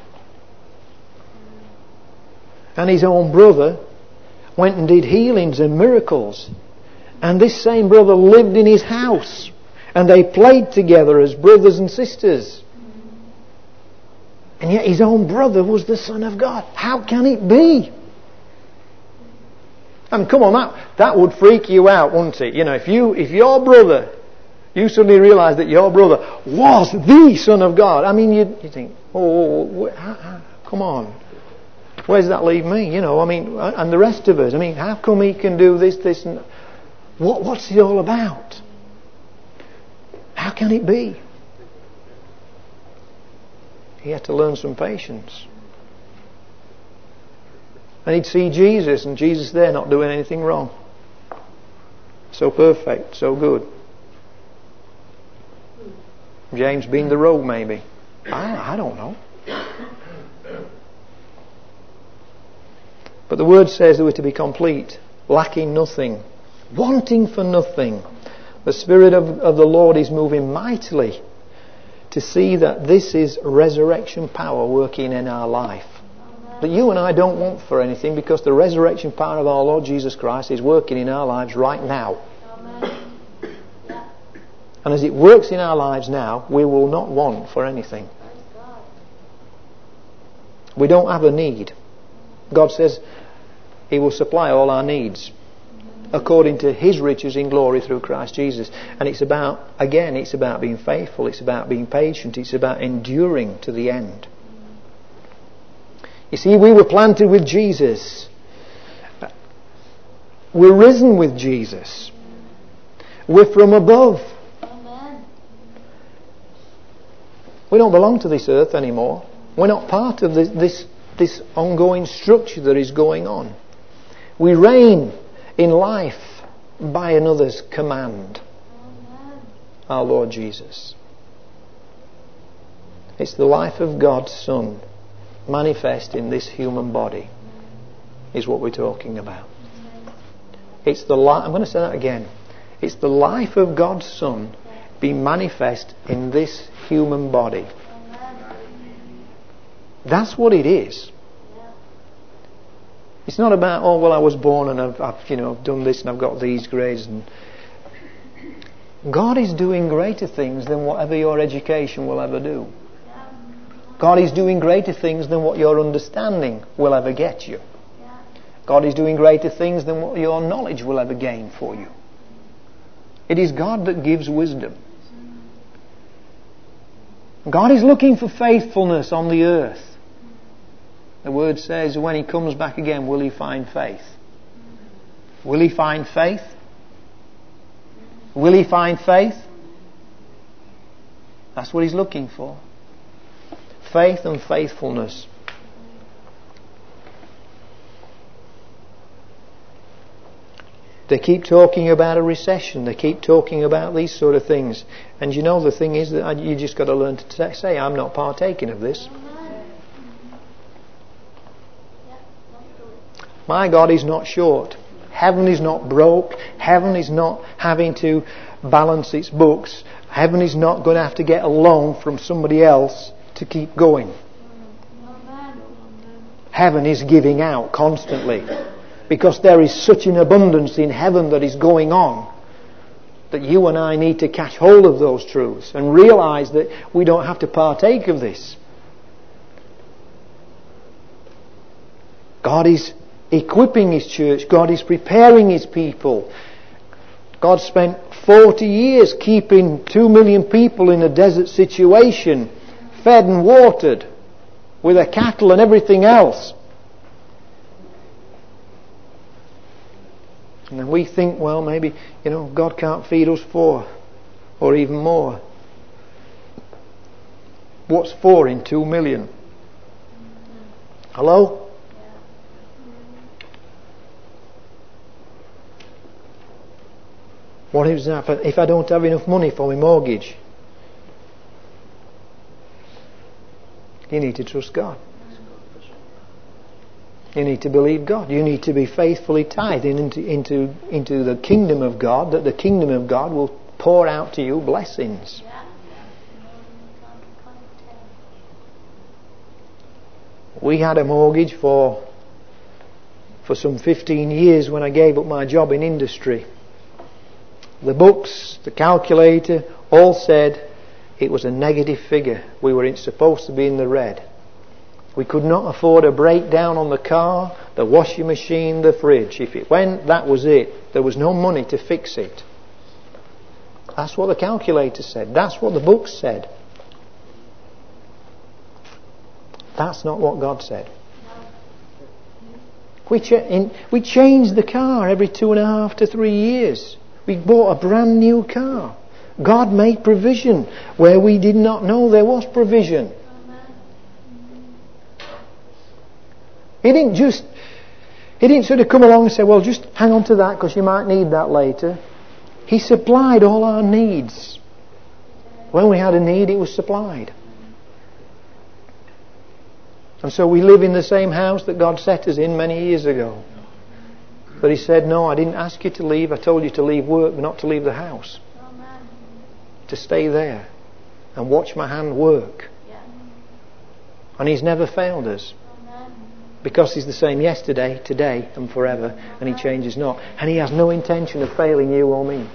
A: And his own brother went and did healings and miracles. And this same brother lived in his house. And they played together as brothers and sisters. And yet his own brother was the Son of God. How can it be? I mean, come on, that, that would freak you out, wouldn't it? You know, if you, if your brother, you suddenly realise that your brother was the Son of God. I mean, you you think, oh, how, how, come on. Where does that leave me? You know, I mean, and the rest of us. I mean, how come he can do this, this and... What, what's it all about? How can it be? He had to learn some patience. And he'd see Jesus, and Jesus there not doing anything wrong. So perfect, so good. James being the rogue, maybe. I, I don't know. But the Word says that we're to be complete, lacking nothing, wanting for nothing. The Spirit of, of the Lord is moving mightily to see that this is resurrection power working in our life. That you and I don't want for anything, because the resurrection power of our Lord Jesus Christ is working in our lives right now.
B: Amen. Yeah.
A: And as it works in our lives now, we will not want for anything.
B: Praise God.
A: We don't have a need. God says He will supply all our needs according to His riches in glory through Christ Jesus. And it's about, again, it's about being faithful. It's about being patient. It's about enduring to the end. You see, we were planted with Jesus. We're risen with Jesus. We're from above.
B: Amen.
A: We don't belong to this earth anymore. We're not part of this, this, this ongoing structure that is going on. We reign in life by another's command.
B: Amen.
A: Our Lord Jesus. It's the life of God's Son manifest in this human body is what we're talking about. It's the li- I'm going to say that again. It's the life of God's Son being manifest in this human body. That's what it is. It's not about, oh well, I was born and I've, I've you know I've done this and I've got these grades. And God is doing greater things than whatever your education will ever do. God is doing greater things than what your understanding will ever get you. God is doing greater things than what your knowledge will ever gain for you. It is God that gives wisdom. God is looking for faithfulness on the earth. The word says when He comes back again, will He find faith? Will He find faith? Will He find faith? That's what He's looking for. Faith and faithfulness. They keep talking about a recession. They keep talking about these sort of things. And you know the thing is that you just got to learn to say, I'm not partaking of this. My God is not short. Heaven is not broke. Heaven is not having to balance its books. Heaven is not going to have to get a loan from somebody else to keep going. Heaven is giving out constantly. Because there is such an abundance in heaven that is going on, that you and I need to catch hold of those truths and realize that we don't have to partake of this. God is equipping His church. God is preparing His people. God spent forty years keeping two million people in a desert situation, fed and watered, with their cattle and everything else. And then we think, well, maybe, you know, God can't feed us four or even more. What's four in two million? Hello? What is that if I don't have enough money for my mortgage? You need to trust God. You need to believe God. You need to be faithfully tithing into, into, into the kingdom of God, that the kingdom of God will pour out to you blessings. We had a mortgage for for some fifteen years when I gave up my job in industry. The books, the calculator, all said it was a negative figure. We were supposed to be in the red. We could not afford a breakdown on the car, the washing machine, the fridge. If it went, that was it. There was no money to fix it. That's what the calculator said. That's what the books said. That's not what God said. We, ch- in, we changed the car every two and a half to three years. We bought a brand new car. God made provision where we did not know there was provision. He didn't just, He didn't sort of come along and say, well, just hang on to that because you might need that later. He supplied all our needs. When we had a need, it was supplied. And so we live in the same house that God set us in many years ago. But He said, no, I didn't ask you to leave. I told you to leave work, but not to leave the house. To stay there and watch my hand work. And He's never failed us. Because He's the same yesterday, today and forever, and He changes not. And He has no intention of failing you or me.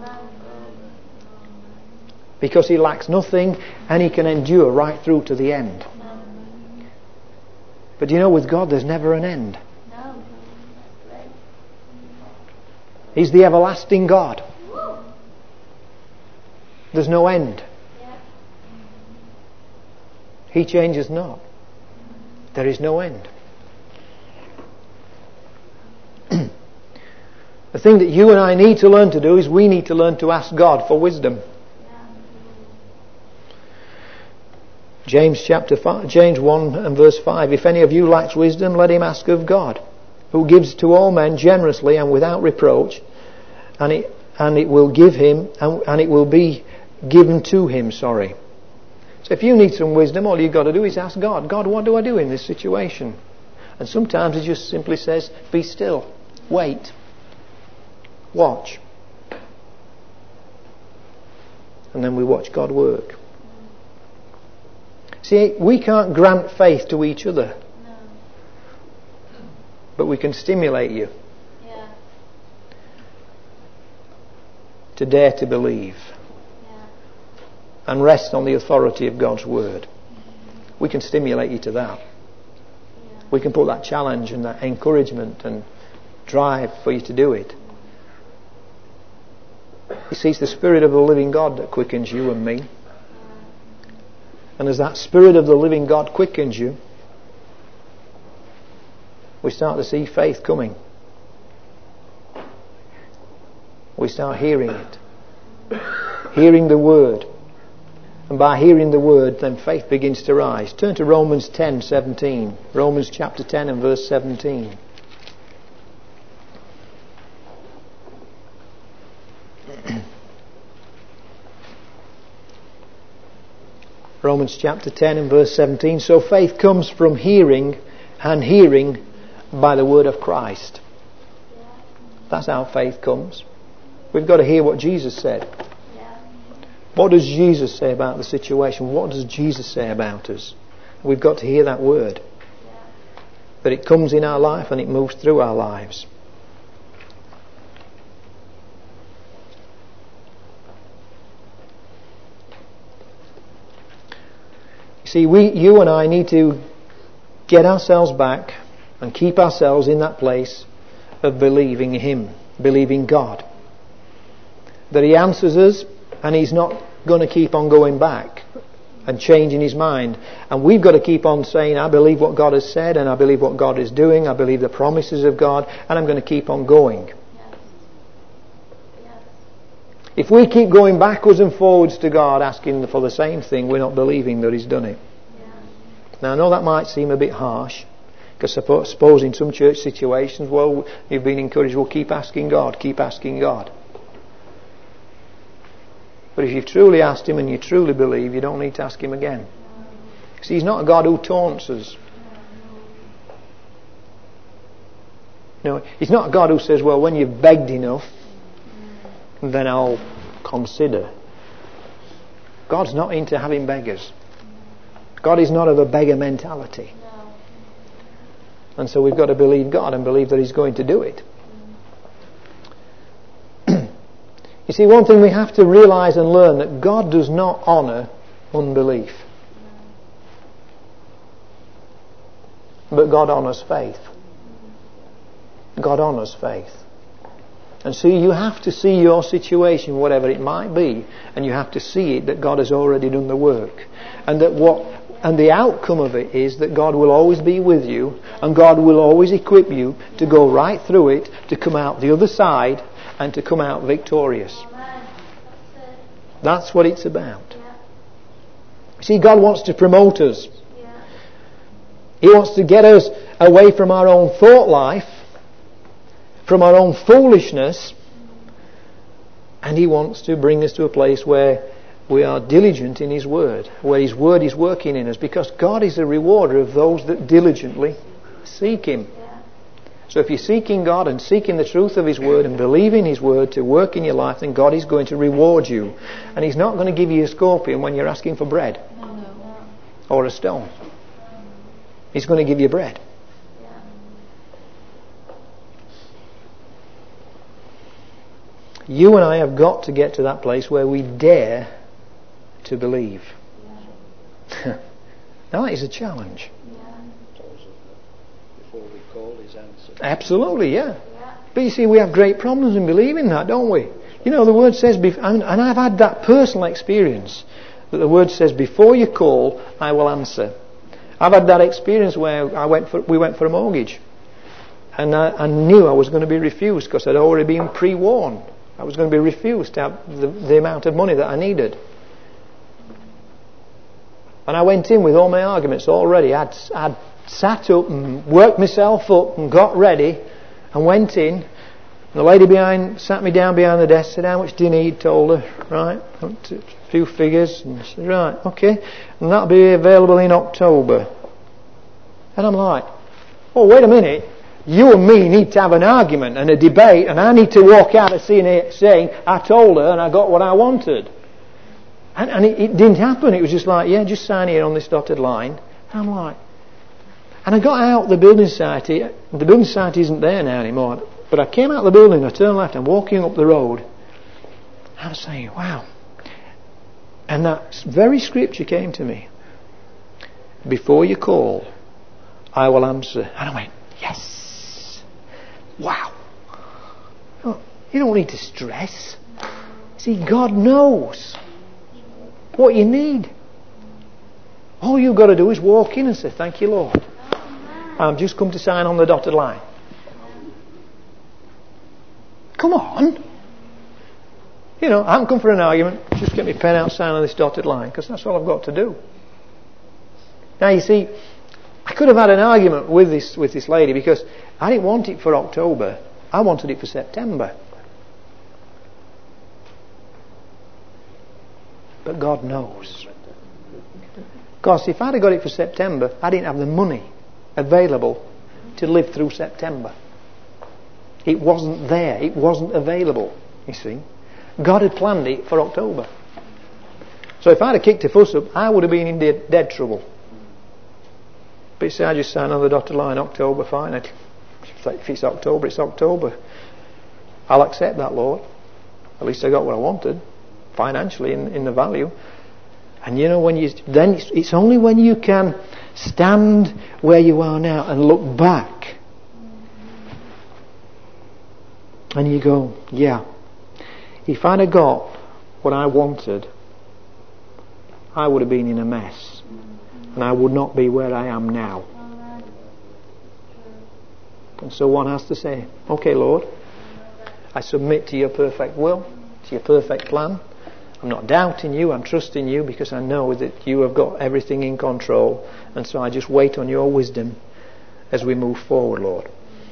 A: Because He lacks nothing and He can endure right through to the end. But you know, with God there's never an end. He's the everlasting God. There's no end. He changes not. There is no end. The thing that you and I need to learn to do is we need to learn to ask God for wisdom. James chapter five, James one and verse five. If any of you lacks wisdom, let him ask of God, who gives to all men generously and without reproach, and it and it will give him and, and it will be given to him. Sorry. So if you need some wisdom, all you've got to do is ask God. God, what do I do in this situation? And sometimes He just simply says, be still, wait, watch. and then we watch God work. See, we can't grant faith to each other.
B: No.
A: But we can stimulate you
B: Yeah.
A: to dare to believe
B: Yeah.
A: and rest on the authority of God's Word. We can stimulate you to that.
B: Yeah.
A: We can put that challenge and that encouragement and drive for you to do it. You see, it's the Spirit of the living God that quickens you and me. And as that Spirit of the living God quickens you, we start to see faith coming. We start hearing it. Hearing the Word. And by hearing the Word, then faith begins to rise. Turn to Romans ten seventeen. Romans chapter ten and verse seventeen. Romans chapter ten and verse seventeen. So faith comes from hearing, and hearing by the word of Christ. That's how faith comes. We've got to hear what Jesus said.
B: Yeah.
A: What does Jesus say about the situation? What does Jesus say about us? We've got to hear that word.
B: Yeah.
A: That it comes in our life and it moves through our lives. See, we, you and I need to get ourselves back and keep ourselves in that place of believing Him, believing God. That He answers us and He's not going to keep on going back and changing His mind. And we've got to keep on saying, I believe what God has said and I believe what God is doing. I believe the promises of God and I'm going to keep on going.
B: Yes. Yes.
A: If we keep going backwards and forwards to God asking for the same thing, we're not believing that He's done it.
B: Yeah.
A: Now I know that might seem a bit harsh, because suppose, suppose in some church situations, well, you've been encouraged, well, keep asking God, keep asking God. But if you've truly asked Him and you truly believe, you don't need to ask Him again. See, He's not a God who taunts us. No, He's not a God who says, well, when you've begged enough, then I'll consider. God's not into having beggars. God is not of a beggar mentality.
B: No.
A: And so we've got to believe God and believe that He's going to do it. You see, one thing we have to realise and learn, that God does not honour unbelief. But God honours faith. God honours faith. And so you have to see your situation, whatever it might be, and you have to see it that God has already done the work. And that what and the outcome of it is that God will always be with you, and God will always equip you to go right through it, to come out the other side, and to come out victorious.
B: Amen. That's it.
A: That's what it's about.
B: Yeah.
A: See, God wants to promote us.
B: Yeah.
A: He wants to get us away from our own thought life, from our own foolishness, and He wants to bring us to a place where we are diligent in His Word, where His Word is working in us, because God is a rewarder of those that diligently seek Him.
B: Yeah.
A: So if you're seeking God and seeking the truth of His Word and believing His Word to work in your life, then God is going to reward you. And He's not going to give you a scorpion when you're asking for bread
B: No. No.
A: or a stone. He's going to give you bread.
B: Yeah.
A: You and I have got to get to that place where we dare to believe.
B: Yeah.
A: Now that is a challenge.
B: Yeah.
D: Before we call, His answer.
A: Absolutely, yeah.
B: Yeah.
A: But you see, we have great problems in believing that, don't we? You know, the Word says, bef- and and I've had that personal experience, that the Word says, before you call, I will answer. I've had that experience where I went for, we went for a mortgage. And I, I knew I was going to be refused because I'd already been pre-warned. I was going to be refused to have the, the amount of money that I needed. And I went in with all my arguments already. I'd, I'd sat up and worked myself up and got ready and went in. And the lady behind sat me down behind the desk, said, how much do you need? Told her, right, a few figures. And she said, right, okay. And that'll be available in October. And I'm like, oh, wait a minute. You and me need to have an argument and a debate, and I need to walk out of seeing it saying, I told her and I got what I wanted. And, and it, it didn't happen. It was just like, yeah, just sign here on this dotted line. And I'm like... And I got out the building society. The building society isn't there now anymore. But I came out of the building, I turned left, and walking up the road, I was saying, wow. And that very scripture came to me. Before you call, I will answer. And I went, yes. Wow. You don't need to stress. See, God knows what you need. All you've got to do is walk in and say, thank you, Lord. I've just come to sign on the dotted line. Come on. You know, I haven't come for an argument. Just get me pen out, sign on this dotted line, because that's all I've got to do. Now, you see, I could have had an argument with this with this lady because I didn't want it for October. I wanted it for September. But God knows. Because if I'd have got it for September, I didn't have the money available to live through September. It wasn't there. It wasn't available, you see. God had planned it for October. So if I'd have kicked a fuss up, I would have been in dead, dead trouble. But you see, I just signed on the dotted line, October, fine. If it's October, it's October. I'll accept that, Lord. At least I got what I wanted, financially, in, in the value. And you know, when you then it's, it's only when you can stand where you are now and look back, and you go, yeah, if I'd have got what I wanted, I would have been in a mess, and I would not be where I am now. And so one has to say, okay, Lord, I submit to your perfect will, to your perfect plan. I'm not doubting you, I'm trusting you, because I know that you have got everything in control, and so I just wait on your wisdom as we move forward, Lord.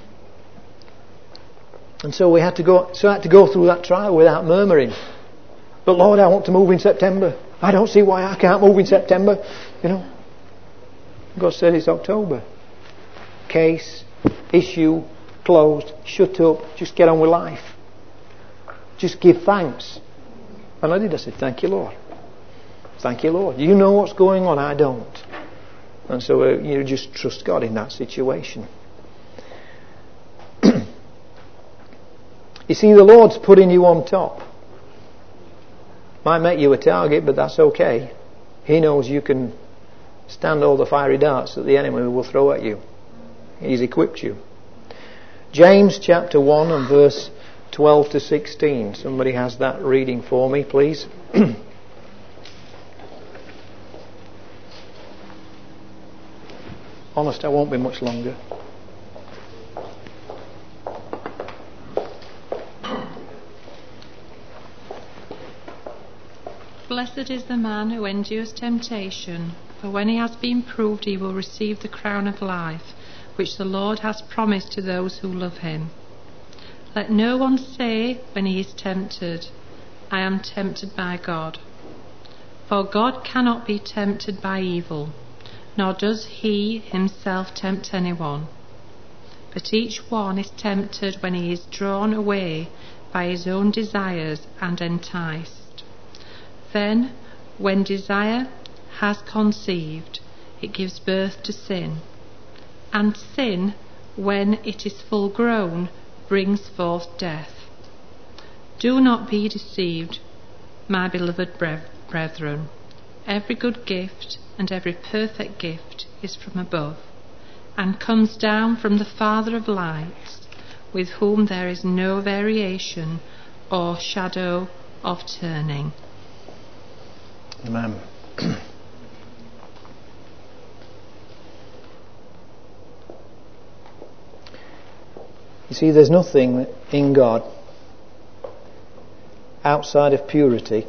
A: And so we had to go so I had to go through that trial without murmuring. But Lord, I want to move in September. I don't see why I can't move in September. You know. God said it's October. Case, issue, closed, shut up, just get on with life. Just give thanks. And I did. I said, thank you, Lord. Thank you, Lord. You know what's going on, I don't. And so uh, you just trust God in that situation. You see, the Lord's putting you on top. Might make you a target, but that's okay. He knows you can stand all the fiery darts that the enemy will throw at you. He's equipped you. James chapter one and verse twelve to sixteen. Somebody has that reading for me, please. Honest, I won't be much longer.
E: Blessed is the man who endures temptation, for when he has been proved he will receive the crown of life, which the Lord has promised to those who love him. Let no one say when he is tempted, I am tempted by God. For God cannot be tempted by evil, nor does he himself tempt anyone. But each one is tempted when he is drawn away by his own desires and enticed. Then, when desire has conceived, it gives birth to sin. And sin, when it is full grown, brings forth death. Do not be deceived, my beloved brethren. Every good gift and every perfect gift is from above, and comes down from the Father of lights, with whom there is no variation or shadow of turning.
A: Amen. You see, there's nothing in God outside of purity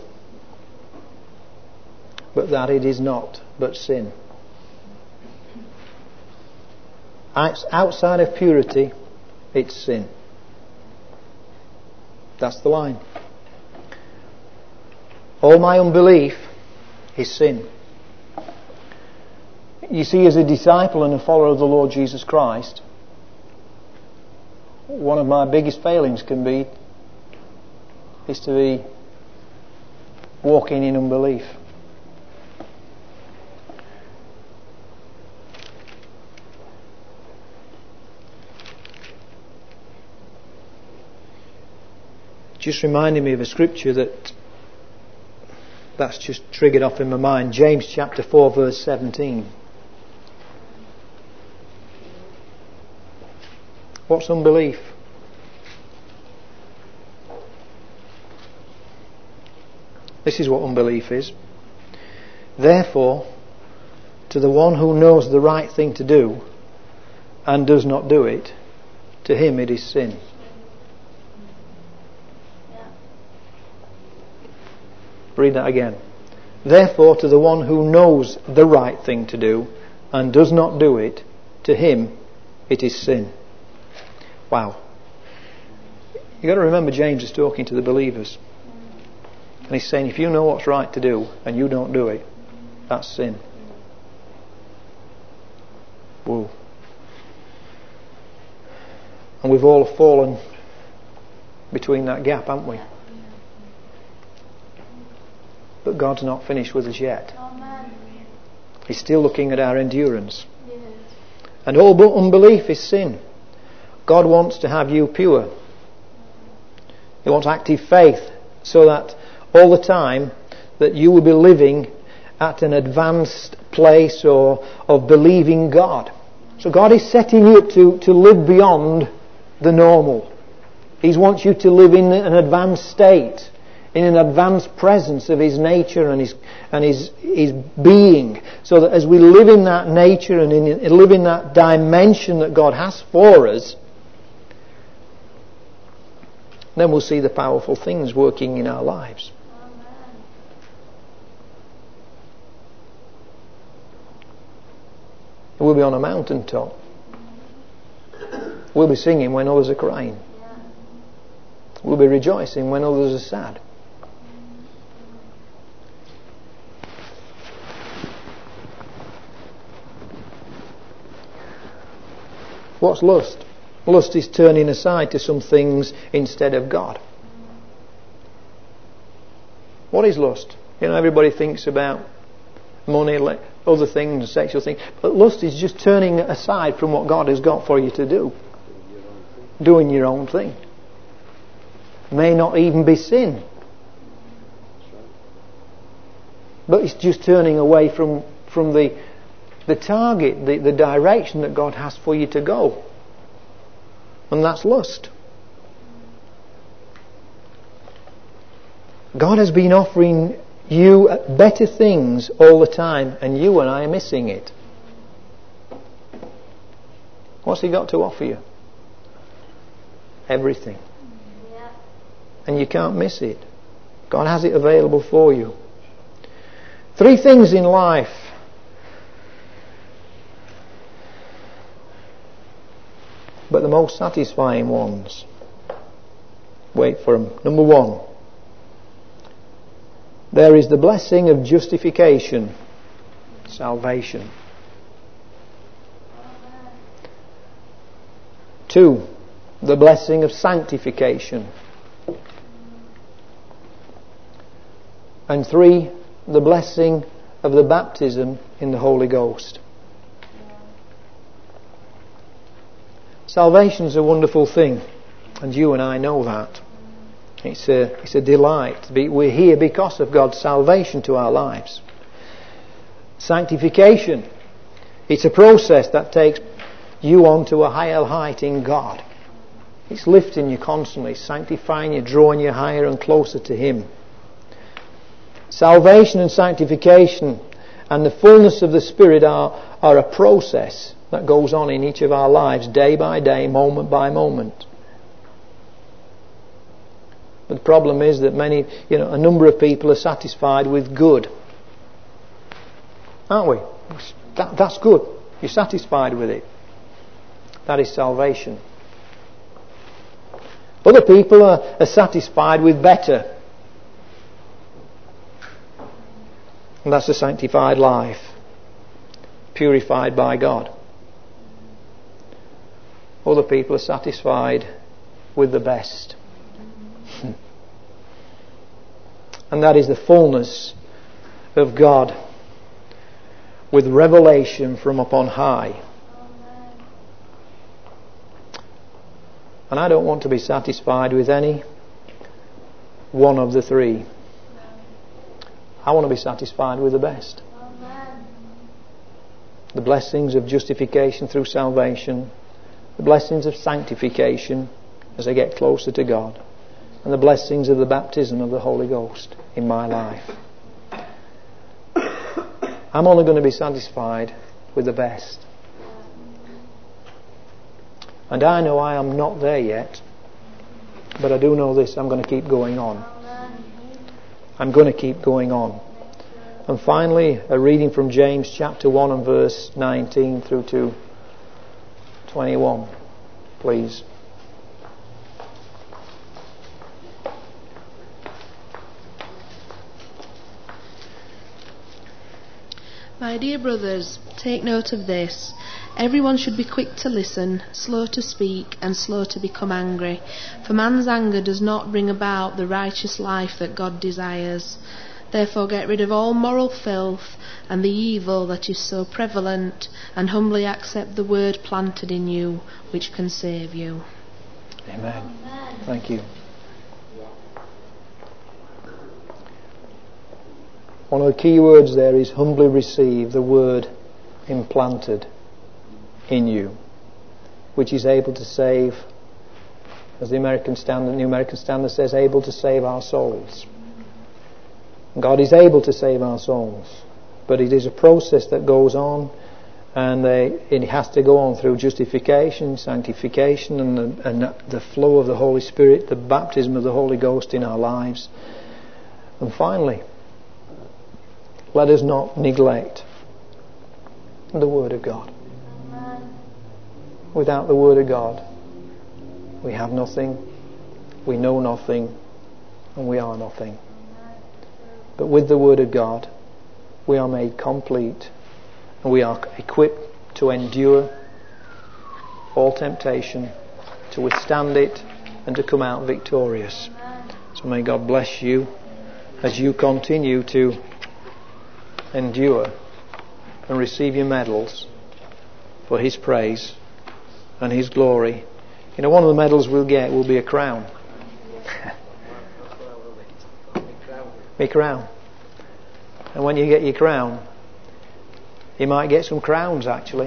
A: but that it is not but sin. Outside of purity, it's sin. That's the line. All my unbelief is sin. You see, as a disciple and a follower of the Lord Jesus Christ, one of my biggest failings can be is to be walking in unbelief. Just reminded me of a scripture that that's just triggered off in my mind. James chapter four verse seventeen. What's unbelief? This is what unbelief is. Therefore, to the one who knows the right thing to do and does not do it, to him it is sin. Read that again. Therefore, to the one who knows the right thing to do and does not do it, to him it is sin. Wow. You've got to remember James is talking to the believers. And he's saying, if you know what's right to do and you don't do it, that's sin. Whoa. And we've all fallen between that gap, haven't we? But God's not finished with us yet.
B: Amen.
A: He's still looking at our endurance. Yes. And all but unbelief is sin. God wants to have you pure. He wants active faith, so that all the time that you will be living at an advanced place or of believing God. So God is setting you up to, to live beyond the normal. He wants you to live in an advanced state, in an advanced presence of His nature and His and His His being, so that as we live in that nature and in, live in that dimension that God has for us, then we'll see the powerful things working in our lives.
B: Amen.
A: We'll be on a mountaintop. We'll be singing when others are crying.
B: Yeah.
A: We'll be rejoicing when others are sad. What's lust? Lust is turning aside to some things instead of God. What is lust? You know, everybody thinks about money, other things, sexual things. But lust is just turning aside from what God has got for you to do. Doing your own thing. May not even be sin. But it's just turning away from, from the, the target, the, the direction that God has for you to go. And that's lust. God has been offering you better things all the time, and you and I are missing it. What's He got to offer you? Everything.
B: Yeah.
A: And you can't miss it. God has it available for you. Three things in life but the most satisfying ones. Wait for them. Number one. There is the blessing of justification. Salvation. Two. The blessing of sanctification. And three. The blessing of the baptism in the Holy Ghost. Salvation is a wonderful thing, and you and I know that. It's a, it's a delight. We're here because of God's salvation to our lives. Sanctification. It's a process that takes you on to a higher height in God. It's lifting you constantly, sanctifying you, drawing you higher and closer to Him. Salvation and sanctification and the fullness of the Spirit are, are a process that goes on in each of our lives, day by day, moment by moment. But the problem is that many, you know, a number of people are satisfied with good. Aren't we? That, that's good. You're satisfied with it. That is salvation. Other people are, are satisfied with better. And that's a sanctified life. Purified by God. Other people are satisfied with the best. And that is the fullness of God with revelation from upon high. And I don't want to be satisfied with any one of the three. I want to be satisfied with the best. The blessings of justification through salvation, the blessings of sanctification as I get closer to God, and the blessings of the baptism of the Holy Ghost in my life. I'm only going to be satisfied with the best. And I know I am not there yet, but I do know this: I'm going to keep going on. I'm going to keep going on. And finally, a reading from James chapter one and verse nineteen through to twenty-one, please.
F: My dear brothers, take note of this. Everyone should be quick to listen, slow to speak, and slow to become angry. For man's anger does not bring about the righteous life that God desires. Therefore get rid of all moral filth and the evil that is so prevalent, and humbly accept the word planted in you, which can save you.
A: Amen. Thank you. One of the key words there is humbly receive the word implanted in you, which is able to save, as the American Standard, New American Standard says, able to save our souls. God is able to save our souls, but it is a process that goes on, and they, it has to go on through justification, sanctification, and the, and the flow of the Holy Spirit, the baptism of the Holy Ghost in our lives. And finally, let us not neglect the Word of God. Without the Word of God, we have nothing, we know nothing, and we are nothing. But with the Word of God, we are made complete, and we are equipped to endure all temptation, to withstand it, and to come out victorious. So may God bless you as you continue to endure and receive your medals for His praise and His glory. You know, one of the medals we'll get will be a crown. A crown. And when you get your crown, you might get some crowns actually.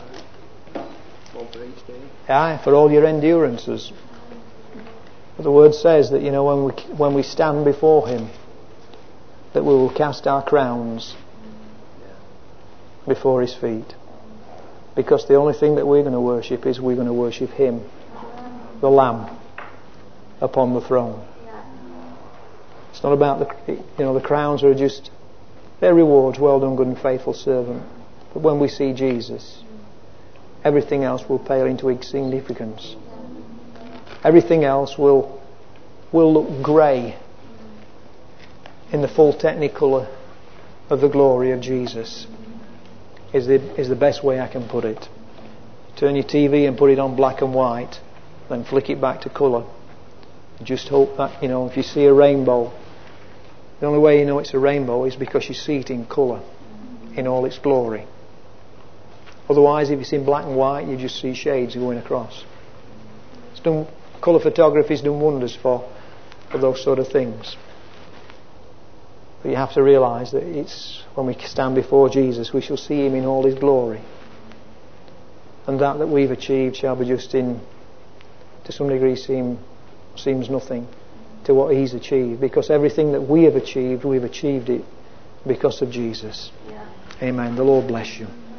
A: Aye, for all your endurances. But the Word says that, you know, when we when we stand before Him, that we will cast our crowns before His feet. Because the only thing that we're going to worship is we're going to worship Him, the Lamb upon the throne. It's not about the, you know, the crowns are just their rewards. Well done, good and faithful servant. But when we see Jesus, everything else will pale into insignificance. Everything else will will look grey in the full technicolor of the glory of Jesus. Is the is the best way I can put it. Turn your T V and put it on black and white, then flick it back to colour. Just hope that, you know, if you see a rainbow, the only way you know it's a rainbow is because you see it in colour, in all its glory. Otherwise, if it's in black and white, you just see shades going across. It's done, colour photography's done wonders for, for those sort of things. But you have to realise that it's when we stand before Jesus, we shall see Him in all His glory. And that that we've achieved shall be just in, to some degree, seem, seems nothing to what He's achieved. Because everything that we have achieved, we've achieved it because of Jesus. Yeah. Amen. The Lord bless you.